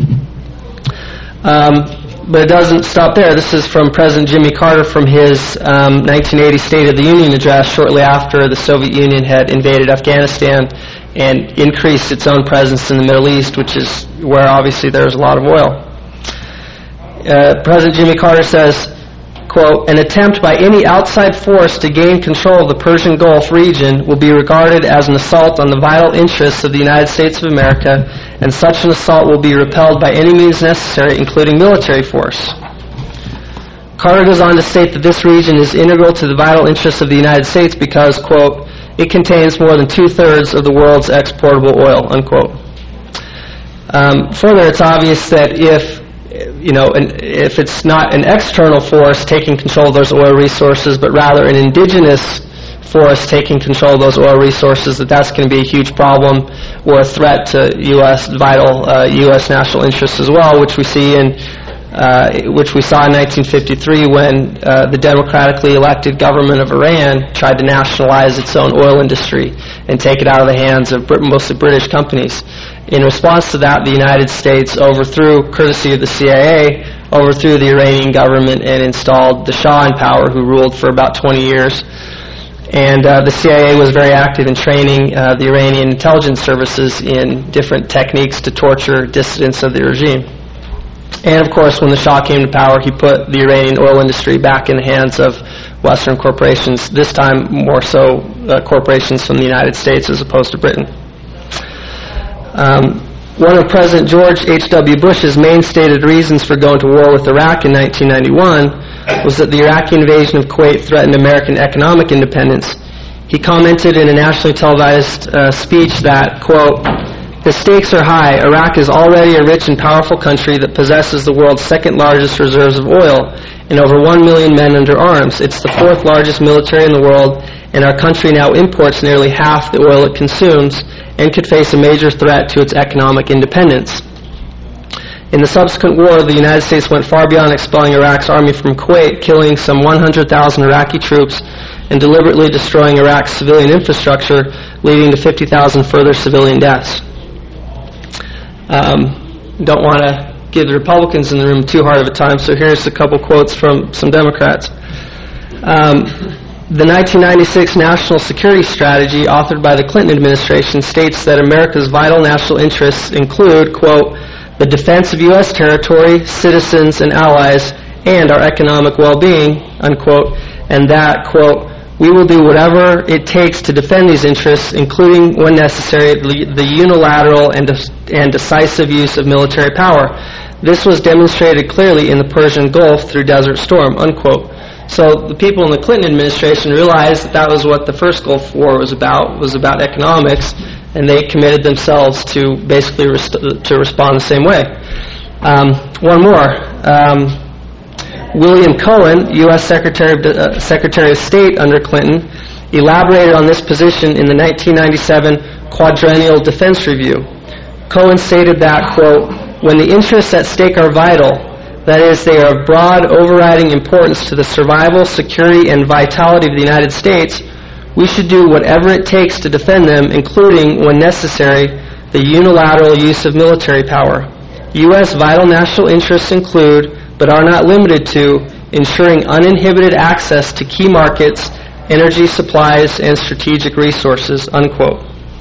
Um, But it doesn't stop there. This is from President Jimmy Carter from his um, nineteen eighty State of the Union address shortly after the Soviet Union had invaded Afghanistan and increased its own presence in the Middle East, which is where obviously there's a lot of oil. Uh, President Jimmy Carter says, quote, "An attempt by any outside force to gain control of the Persian Gulf region will be regarded as an assault on the vital interests of the United States of America, and such an assault will be repelled by any means necessary, including military force." Carter goes on to state that this region is integral to the vital interests of the United States because, quote, it contains more than two-thirds of the world's exportable oil, unquote. Um, further, it's obvious that if, you know, an, if it's not an external force taking control of those oil resources, but rather an indigenous force taking control of those oil resources, that that's going to be a huge problem or a threat to U S vital uh, U S national interests as well, which we see in Uh, which we saw in nineteen fifty-three when uh, the democratically elected government of Iran tried to nationalize its own oil industry and take it out of the hands of Brit- mostly British companies. In response to that, the United States overthrew, courtesy of the C I A, overthrew the Iranian government and installed the Shah in power, who ruled for about twenty years. And uh, the C I A was very active in training uh, the Iranian intelligence services in different techniques to torture dissidents of the regime. And, of course, when the Shah came to power, he put the Iranian oil industry back in the hands of Western corporations, this time more so uh, corporations from the United States as opposed to Britain. Um, one of President George H W Bush's main stated reasons for going to war with Iraq in nineteen ninety-one was that the Iraqi invasion of Kuwait threatened American economic independence. He commented in a nationally televised uh, speech that, quote, the stakes are high. Iraq is already a rich and powerful country that possesses the world's second largest reserves of oil and over one million men under arms. It's the fourth largest military in the world, and our country now imports nearly half the oil it consumes and could face a major threat to its economic independence. In the subsequent war, the United States went far beyond expelling Iraq's army from Kuwait, killing some one hundred thousand Iraqi troops and deliberately destroying Iraq's civilian infrastructure, leading to fifty thousand further civilian deaths. Um, don't want to give the Republicans in the room too hard of a time, so here's a couple quotes from some Democrats. Um, the nineteen ninety-six National Security Strategy, authored by the Clinton administration, states that America's vital national interests include, quote, the defense of U S territory, citizens, and allies, and our economic well-being, unquote, and that, quote, we will do whatever it takes to defend these interests, including, when necessary, the unilateral and, de- and decisive use of military power. This was demonstrated clearly in the Persian Gulf through Desert Storm, unquote. So the people in the Clinton administration realized that that was what the first Gulf War was about, was about economics, and they committed themselves to basically rest- to respond the same way. Um, one more. Um, William Cohen, U S Secretary of, uh, Secretary of State under Clinton, elaborated on this position in the nineteen ninety-seven Quadrennial Defense Review. Cohen stated that, quote, when the interests at stake are vital, that is, they are of broad, overriding importance to the survival, security, and vitality of the United States, we should do whatever it takes to defend them, including, when necessary, the unilateral use of military power. U S vital national interests include, but are not limited to, ensuring uninhibited access to key markets, energy supplies, and strategic resources, unquote.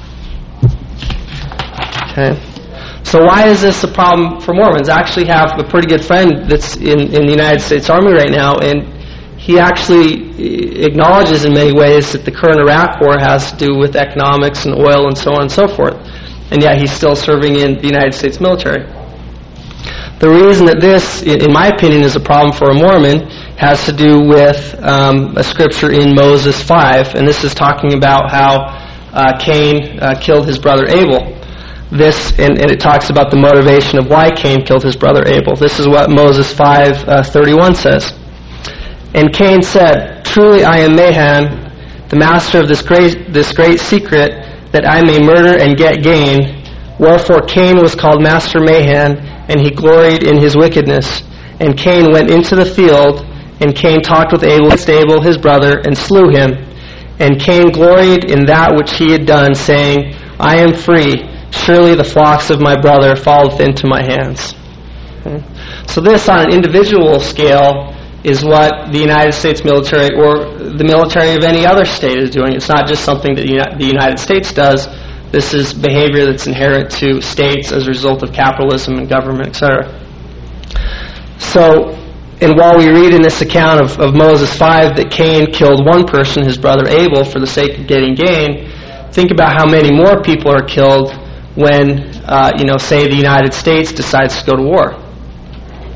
Okay. So why is this a problem for Mormons? I actually have a pretty good friend that's in, in the United States Army right now, and he actually acknowledges in many ways that the current Iraq war has to do with economics and oil and so on and so forth. And yet he's still serving in the United States military. The reason that this, in my opinion, is a problem for a Mormon has to do with um, a scripture in Moses five, and this is talking about how uh, Cain uh, killed his brother Abel. This, and, and it talks about the motivation of why Cain killed his brother Abel. This is what Moses five thirty-one says. And Cain said, truly I am Mahan, the master of this great, this great secret, that I may murder and get gain. Wherefore Cain was called Master Mahan, and he gloried in his wickedness. And Cain went into the field, and Cain talked with Abel, Abel his brother, and slew him. And Cain gloried in that which he had done, saying, I am free. Surely the flocks of my brother falleth into my hands. Okay. So this, on an individual scale, is what the United States military or the military of any other state is doing. It's not just something that the United States does. This is behavior that's inherent to states as a result of capitalism and government, et cetera. So, and while we read in this account of, of Moses five that Cain killed one person, his brother Abel, for the sake of getting gain, think about how many more people are killed when, uh, you know, say the United States decides to go to war.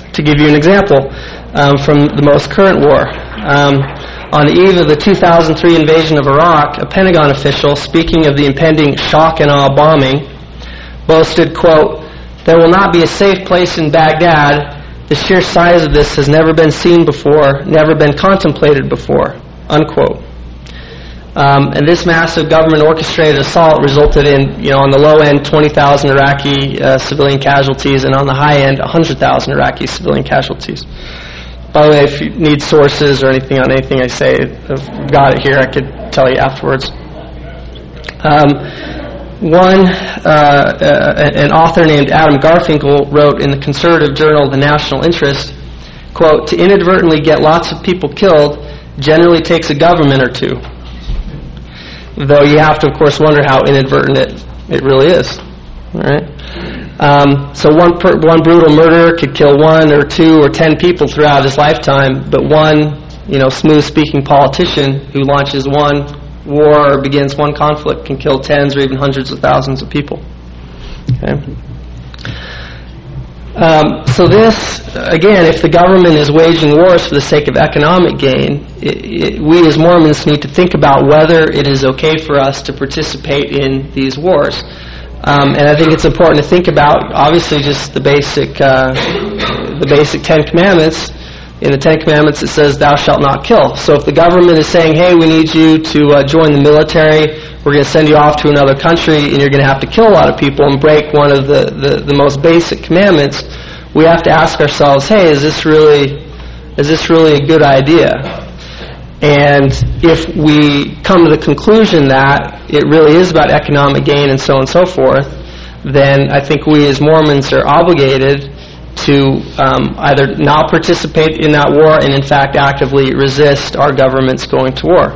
To give you an example um, from the most current war, um, on the eve of the two thousand three invasion of Iraq, a Pentagon official, speaking of the impending shock and awe bombing, boasted, quote, "There will not be a safe place in Baghdad. The sheer size of this has never been seen before, never been contemplated before," unquote. Um, and this massive government-orchestrated assault resulted in, you know, on the low end, twenty thousand Iraqi uh, civilian casualties, and on the high end, one hundred thousand Iraqi civilian casualties. By the way, if you need sources or anything on anything I say, I've got it here. I could tell you afterwards. Um, one, uh, uh, an author named Adam Garfinkel wrote in the conservative journal The National Interest, quote, "To inadvertently get lots of people killed generally takes a government or two." Though you have to, of course, wonder how inadvertent it, it really is. All right? Um, so one per, one brutal murderer could kill one or two or ten people throughout his lifetime, but one, you know, smooth-speaking politician who launches one war or begins one conflict can kill tens or even hundreds of thousands of people. Okay? Um, so this, again, if the government is waging wars for the sake of economic gain, it, it, we as Mormons need to think about whether it is okay for us to participate in these wars. Um, and I think it's important to think about, obviously, just the basic, uh, the basic Ten Commandments. In the Ten Commandments, it says, "Thou shalt not kill." So if the government is saying, "Hey, we need you to uh, join the military. We're going to send you off to another country, and you're going to have to kill a lot of people and break one of the, the, the most basic commandments," we have to ask ourselves, "Hey, is this really is this really a good idea?" And if we come to the conclusion that it really is about economic gain and so on and so forth, then I think we as Mormons are obligated to um, either not participate in that war and in fact actively resist our governments going to war.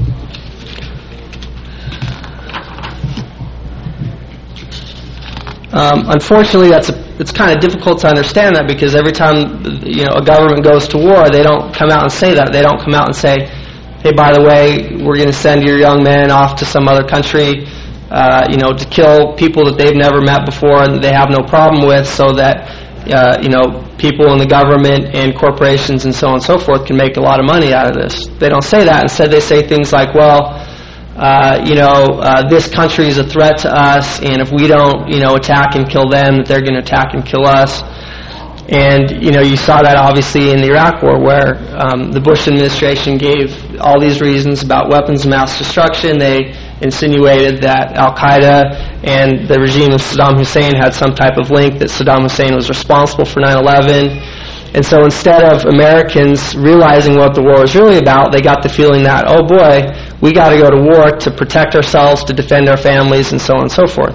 Um, unfortunately, that's a, it's kind of difficult to understand that, because every time, you know, a government goes to war, they don't come out and say that. They don't come out and say, "Hey, by the way, we're going to send your young men off to some other country, uh, you know, to kill people that they've never met before and that they have no problem with, so that uh, you know, people in the government and corporations and so on and so forth can make a lot of money out of this." They don't say that. Instead, they say things like, "Well, Uh, you know, uh, this country is a threat to us, and if we don't, you know, attack and kill them, they're going to attack and kill us." And, you know, you saw that obviously in the Iraq War, where um, the Bush administration gave all these reasons about weapons of mass destruction. They insinuated that Al-Qaeda and the regime of Saddam Hussein had some type of link, that Saddam Hussein was responsible for nine eleven. And so instead of Americans realizing what the war was really about, they got the feeling that, oh boy, we got to go to war to protect ourselves, to defend our families, and so on and so forth.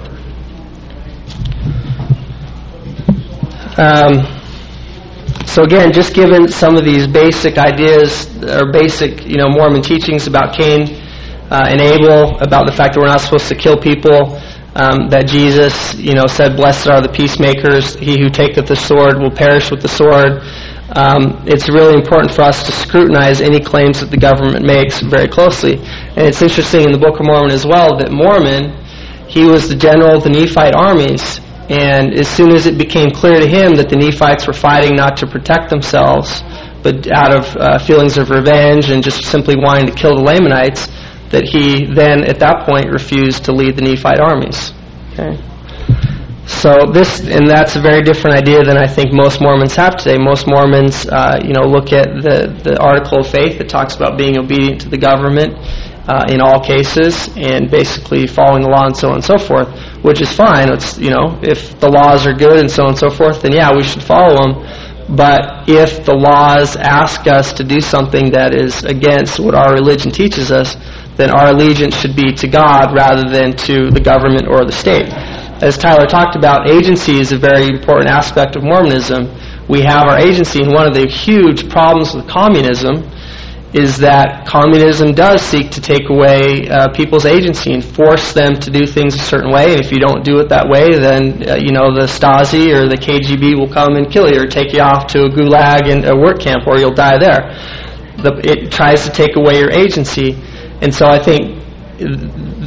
Um, so again, just given some of these basic ideas, or basic, you know, Mormon teachings about Cain uh, and Abel, about the fact that we're not supposed to kill people, Um, that Jesus, you know, said, "Blessed are the peacemakers. He who taketh the sword will perish with the sword." Um, it's really important for us to scrutinize any claims that the government makes very closely. And it's interesting in the Book of Mormon as well that Mormon, he was the general of the Nephite armies, and as soon as it became clear to him that the Nephites were fighting not to protect themselves, but out of uh, feelings of revenge and just simply wanting to kill the Lamanites, that he then, at that point, refused to lead the Nephite armies. Okay? So this, and that's a very different idea than I think most Mormons have today. Most Mormons, uh, you know, look at the, the article of faith that talks about being obedient to the government uh, in all cases, and basically following the law and so on and so forth, which is fine. It's, you know, if the laws are good and so on and so forth, then yeah, we should follow them. But if the laws ask us to do something that is against what our religion teaches us, then our allegiance should be to God rather than to the government or the state. As Tyler talked about, agency is a very important aspect of Mormonism. We have our agency, and one of the huge problems with communism is that communism does seek to take away uh, people's agency and force them to do things a certain way. And if you don't do it that way, then uh, you know, the Stasi or the K G B will come and kill you or take you off to a gulag and a work camp where you'll die there. The, it tries to take away your agency. And so I think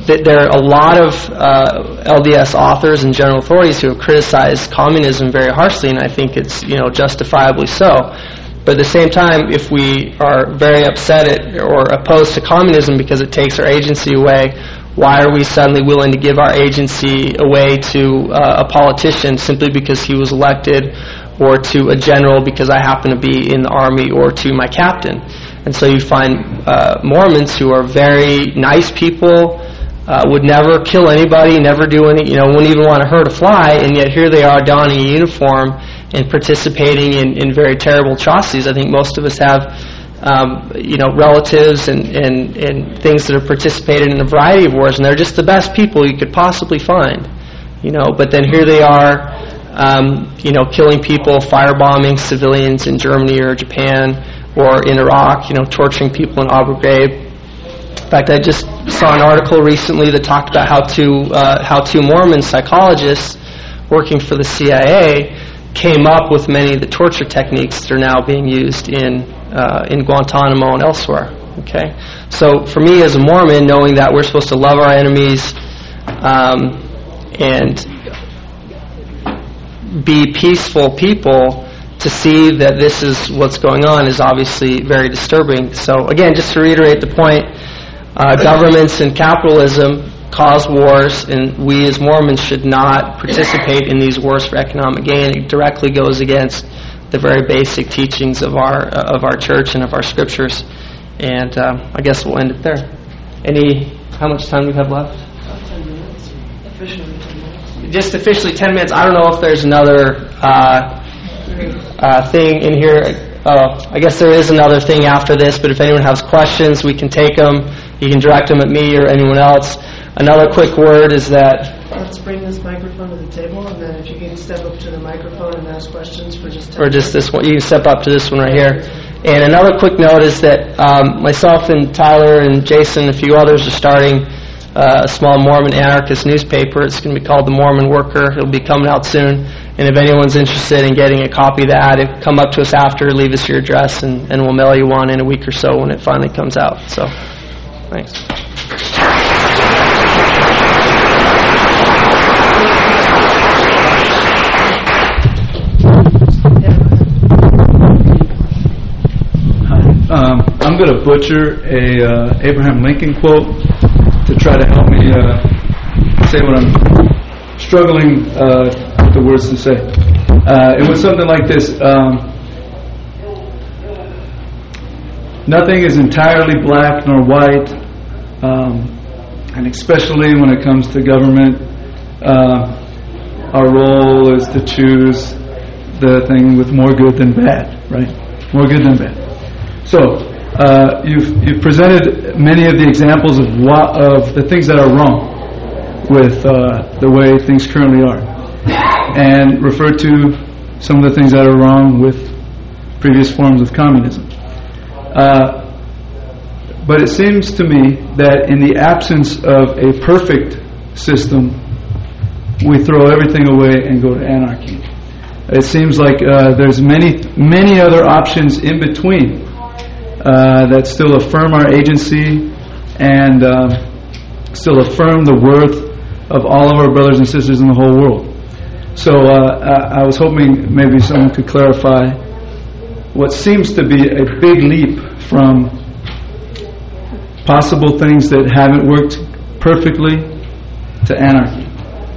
th- there are a lot of uh, L D S authors and general authorities who have criticized communism very harshly, and I think it's, you know, justifiably so. But at the same time, if we are very upset at or opposed to communism because it takes our agency away, why are we suddenly willing to give our agency away to uh, a politician simply because he was elected, or to a general because I happen to be in the Army, or to my captain? And so you find uh, Mormons who are very nice people, uh, would never kill anybody, never do any, you know, wouldn't even want to hurt a fly, and yet here they are donning a uniform and participating in, in very terrible atrocities. I think most of us have, um, you know, relatives and, and, and things that have participated in a variety of wars, and they're just the best people you could possibly find, you know. But then here they are, um, you know, killing people, firebombing civilians in Germany or Japan or in Iraq, you know, torturing people in Abu Ghraib. In fact, I just saw an article recently that talked about how two uh, how two Mormon psychologists working for the C I A came up with many of the torture techniques that are now being used in uh, in Guantanamo and elsewhere. Okay, so for me as a Mormon, knowing that we're supposed to love our enemies um, and be peaceful people, to see that this is what's going on is obviously very disturbing. So again, just to reiterate the point, uh, governments and capitalism cause wars, and we as Mormons should not participate in these wars for economic gain. It directly goes against the very basic teachings of our uh, of our church and of our scriptures. And uh, I guess we'll end it there. Any? How much time do we have left? Ten minutes. Officially ten minutes. Just officially ten minutes. I don't know if there's another uh, uh, thing in here. Uh, I guess there is another thing after this, but if anyone has questions, we can take them. You can direct them at me or anyone else. Another quick word is that... Let's bring this microphone to the table, and then if you can step up to the microphone and ask questions for just ten Or just this one. You can step up to this one right here. And another quick note is that um, myself and Tyler and Jason and a few others are starting uh, a small Mormon anarchist newspaper. It's going to be called The Mormon Worker. It'll be coming out soon. And if anyone's interested in getting a copy of that, if, come up to us after, leave us your address, and, and we'll mail you one in a week or so when it finally comes out. So, thanks. Um, I'm going to butcher a uh, Abraham Lincoln quote to try to help me uh, say what I'm struggling uh, with the words to say. Uh, it was something like this. Um, Nothing is entirely black nor white, um, and especially when it comes to government, uh, our role is to choose the thing with more good than bad, right? More good than bad. So, uh, you've you've presented many of the examples of what, of the things that are wrong with uh, the way things currently are, and referred to some of the things that are wrong with previous forms of communism. Uh, but it seems to me that in the absence of a perfect system, we throw everything away and go to anarchy. It seems like uh, there's many many other options in between Uh, that still affirm our agency and uh, still affirm the worth of all of our brothers and sisters in the whole world. So uh, I was hoping maybe someone could clarify what seems to be a big leap from possible things that haven't worked perfectly to anarchy.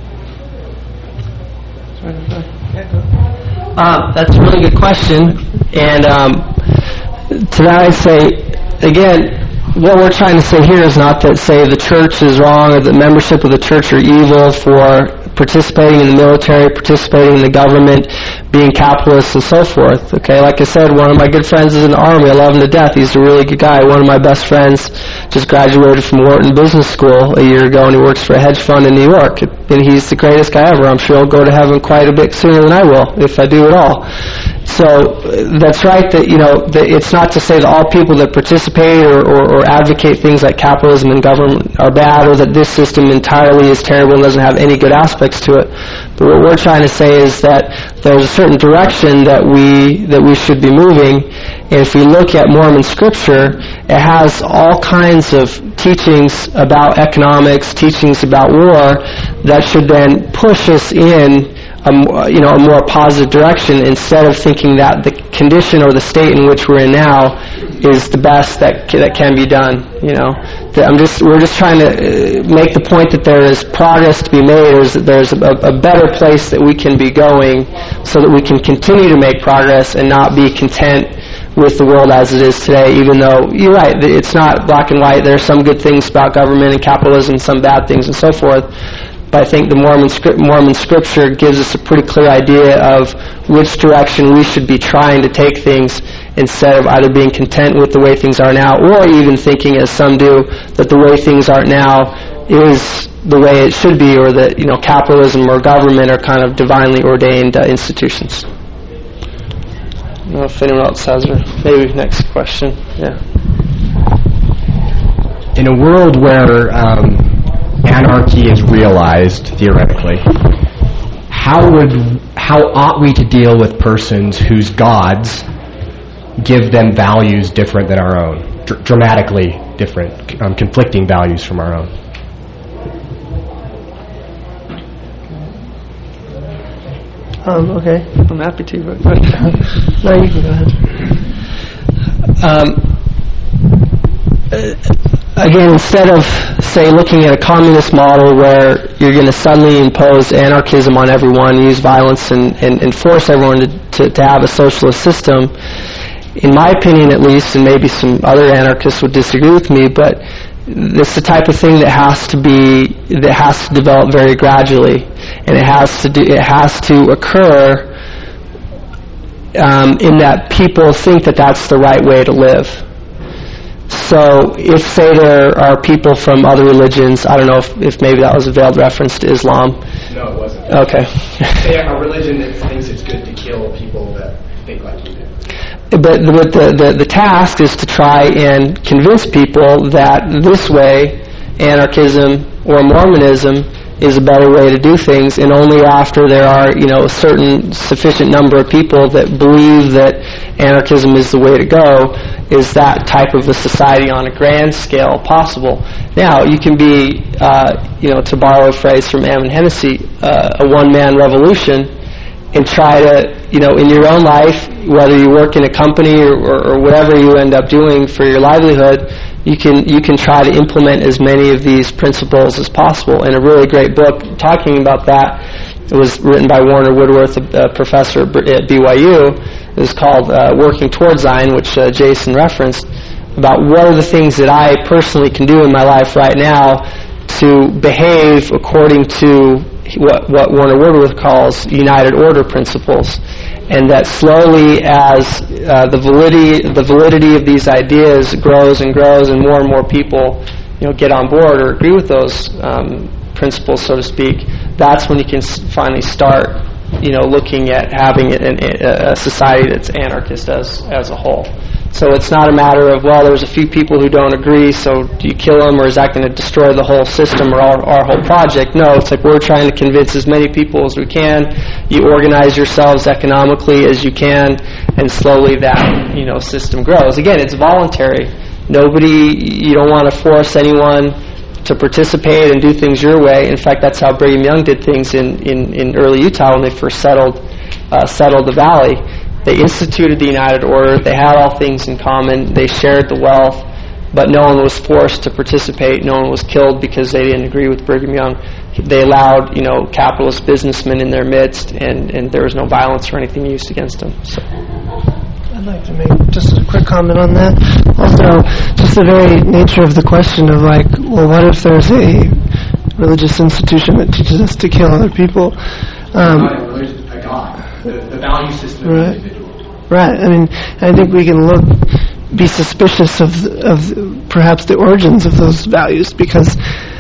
Uh, that's a really good question, and um, to that I say, again, what we're trying to say here is not that, say, the church is wrong or that membership of the church are evil for participating in the military, participating in the government, being capitalists, and so forth. Okay, like I said, one of my good friends is in the Army. I love him to death. He's a really good guy. One of my best friends just graduated from Wharton Business School a year ago, and he works for a hedge fund in New York. And he's the greatest guy ever. I'm sure he'll go to heaven quite a bit sooner than I will, if I do at all. So that's right that, you know, that it's not to say that all people that participate or, or, or advocate things like capitalism and government are bad, or that this system entirely is terrible and doesn't have any good aspects to it. But what we're trying to say is that there's a certain direction that we that we should be moving. And if we look at Mormon scripture, it has all kinds of teachings about economics, teachings about war, that should then push us in a, you know, a more positive direction, instead of thinking that the condition or the state in which we're in now is the best that that can be done. You know, I'm just we're just trying to make the point that there is progress to be made, or that there's a, a better place that we can be going, so that we can continue to make progress and not be content with the world as it is today. Even though you're right, it's not black and white. There are some good things about government and capitalism, some bad things, and so forth. But I think the Mormon, script, Mormon scripture gives us a pretty clear idea of which direction we should be trying to take things, instead of either being content with the way things are now, or even thinking, as some do, that the way things are now is the way it should be, or that, you know, capitalism or government are kind of divinely ordained uh, institutions. I don't know if anyone else has, or maybe next question. Yeah. In a world where um, anarchy is realized, theoretically, how would how ought we to deal with persons whose gods give them values different than our own, dr- dramatically different, um, conflicting values from our own? Um, okay. I'm happy to. But No, you can go ahead. Um, again, instead of, say, looking at a communist model where you're going to suddenly impose anarchism on everyone, use violence, and, and, and force everyone to, to, to have a socialist system, in my opinion at least, and maybe some other anarchists would disagree with me, but it's the type of thing that has to be, that has to develop very gradually, and it has to do, it has to occur um, in that people think that that's the right way to live. So if, say, there are people from other religions, I don't know if, if maybe that was a veiled reference to Islam. No, it wasn't. Okay. Say a religion that thinks it's good to kill people that think like you do. But the, the, the, the task is to try and convince people that this way, anarchism or Mormonism, is a better way to do things, and only after there are, you know, a certain sufficient number of people that believe that anarchism is the way to go, is that type of a society on a grand scale possible. Now, you can be, uh, you know, to borrow a phrase from Ammon Hennessy, uh, a one-man revolution, and try to, you know, in your own life, whether you work in a company or, or, or whatever you end up doing for your livelihood, you can you can try to implement as many of these principles as possible. And a really great book talking about that, it was written by Warner Woodworth, a, a professor at B Y U. It was called uh, Working Towards Zion, which uh, Jason referenced, about what are the things that I personally can do in my life right now to behave according to what, what Warner Woodworth calls United Order principles. And that slowly, as uh, the validity the validity of these ideas grows and grows, and more and more people, you know, get on board or agree with those um, principles, so to speak, that's when you can s- finally start, you know, looking at having an, a, a society that's anarchist as as a whole. So it's not a matter of, well, there's a few people who don't agree, so do you kill them, or is that going to destroy the whole system or our, our whole project? No, it's like we're trying to convince as many people as we can. You organize yourselves economically as you can, and slowly that, you know, system grows. Again, it's voluntary. Nobody, you don't want to force anyone to participate and do things your way. In fact, that's how Brigham Young did things in, in, in early Utah when they first settled uh, settled the valley. They instituted the United Order. They had all things in common. They shared the wealth, but no one was forced to participate. No one was killed because they didn't agree with Brigham Young. They allowed, you know, capitalist businessmen in their midst, and, and there was no violence or anything used against them. So. I'd like to make just a quick comment on that. Also, just the very nature of the question of, like, well, what if there's a religious institution that teaches us to kill other people? Um, Not a religion, a God. The, the value system of Right. the individual. Right. I mean, I think we can look, be suspicious of of perhaps the origins of those values, because,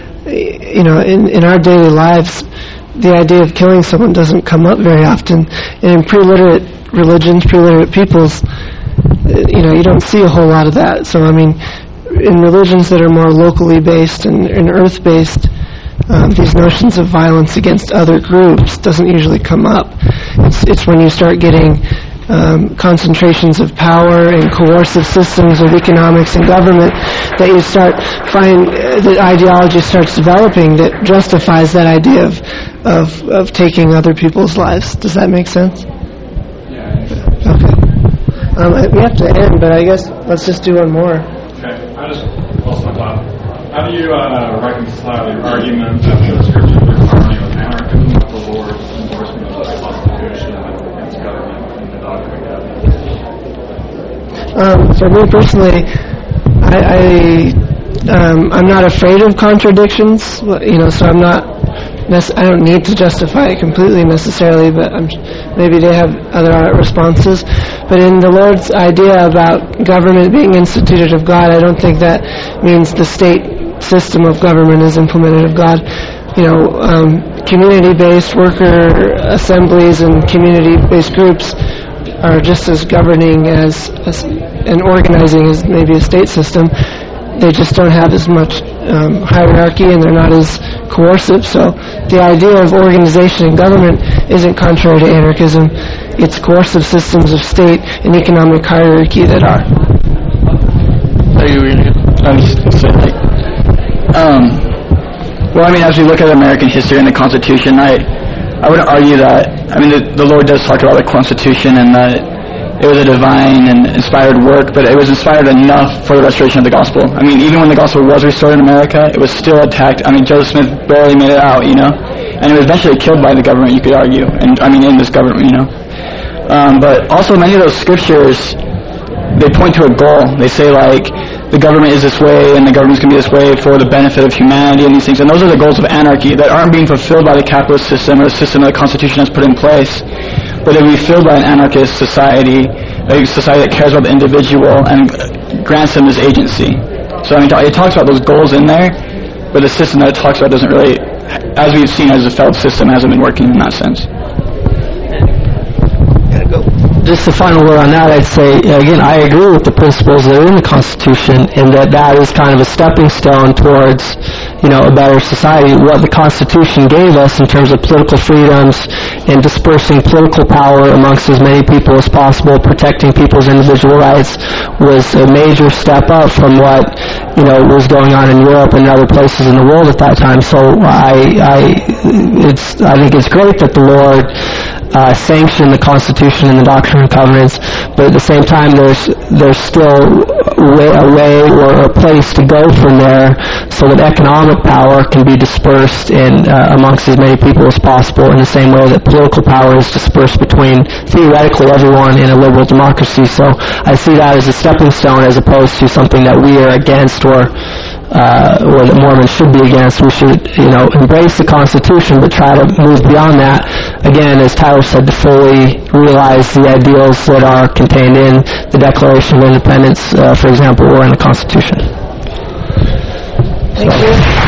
you know, in in our daily lives, the idea of killing someone doesn't come up very often. And in pre-literate religions, pre-literate peoples, you know, you don't see a whole lot of that. So, I mean, in religions that are more locally based and, and earth-based, um, these notions of violence against other groups doesn't usually come up. It's, it's when you start getting um, concentrations of power and coercive systems of economics and government that you start find uh, that ideology starts developing that justifies that idea of, of, of taking other people's lives. Does that make sense? Yeah. Okay. Um, I- we have to end, but I guess let's just do one more. Okay, I just lost my thought. How do you uh, reconcile your argument that the scriptures are harmony with anarchism with the Lord's endorsement of the Constitution against government and the doctrine of God? Um, for me personally, I, I um, I'm not afraid of contradictions. You know, so I'm not. nec- I don't need to justify it completely necessarily, but I'm, maybe they have other responses. But in the Lord's idea about government being instituted of God, I don't think that means the state system of government is implemented of God. You know, um, community-based worker assemblies and community-based groups are just as governing as, as and organizing as maybe a state system. They just don't have as much um, hierarchy and they're not as coercive. So the idea of organization and government isn't contrary to anarchism. It's coercive systems of state and economic hierarchy that are. Are you really? I was just going to say, like, um, well, I mean, as we look at American history and the Constitution, I, I would argue that, I mean, the, the Lord does talk about the Constitution and that it was a divine and inspired work, but it was inspired enough for the restoration of the gospel. I mean, even when the gospel was restored in America, it was still attacked. I mean, Joseph Smith barely made it out, you know, and it was eventually killed by the government, you could argue, and I mean, in this government, you know. Um, but also, many of those scriptures, they point to a goal. They say, like, the government is this way, and the government's going to be this way for the benefit of humanity and these things. And those are the goals of anarchy that aren't being fulfilled by the capitalist system or the system that the Constitution has put in place, but they will be filled by an anarchist society, a society that cares about the individual and grants them this agency. So, I mean, it talks about those goals in there, but the system that it talks about doesn't really, as we've seen as a failed system, hasn't been working in that sense. Just the final word on that, I'd say, again, I agree with the principles that are in the Constitution, and that that is kind of a stepping stone towards, you know, a better society. What the Constitution gave us in terms of political freedoms and dispersing political power amongst as many people as possible, protecting people's individual rights, was a major step up from what, you know, was going on in Europe and other places in the world at that time. So I, I, it's, I think it's great that the Lord Uh, sanction the Constitution and the Doctrine and Covenants, but at the same time, there's there's still a way, a way or a place to go from there, so that economic power can be dispersed in uh, amongst as many people as possible, in the same way that political power is dispersed between theoretically everyone in a liberal democracy. So I see that as a stepping stone, as opposed to something that we are against or. Uh, or that Mormons should be against. We should, you know, embrace the Constitution, but try to move beyond that. Again, as Tyler said, to fully realize the ideals that are contained in the Declaration of Independence, uh, for example, or in the Constitution. Thank you.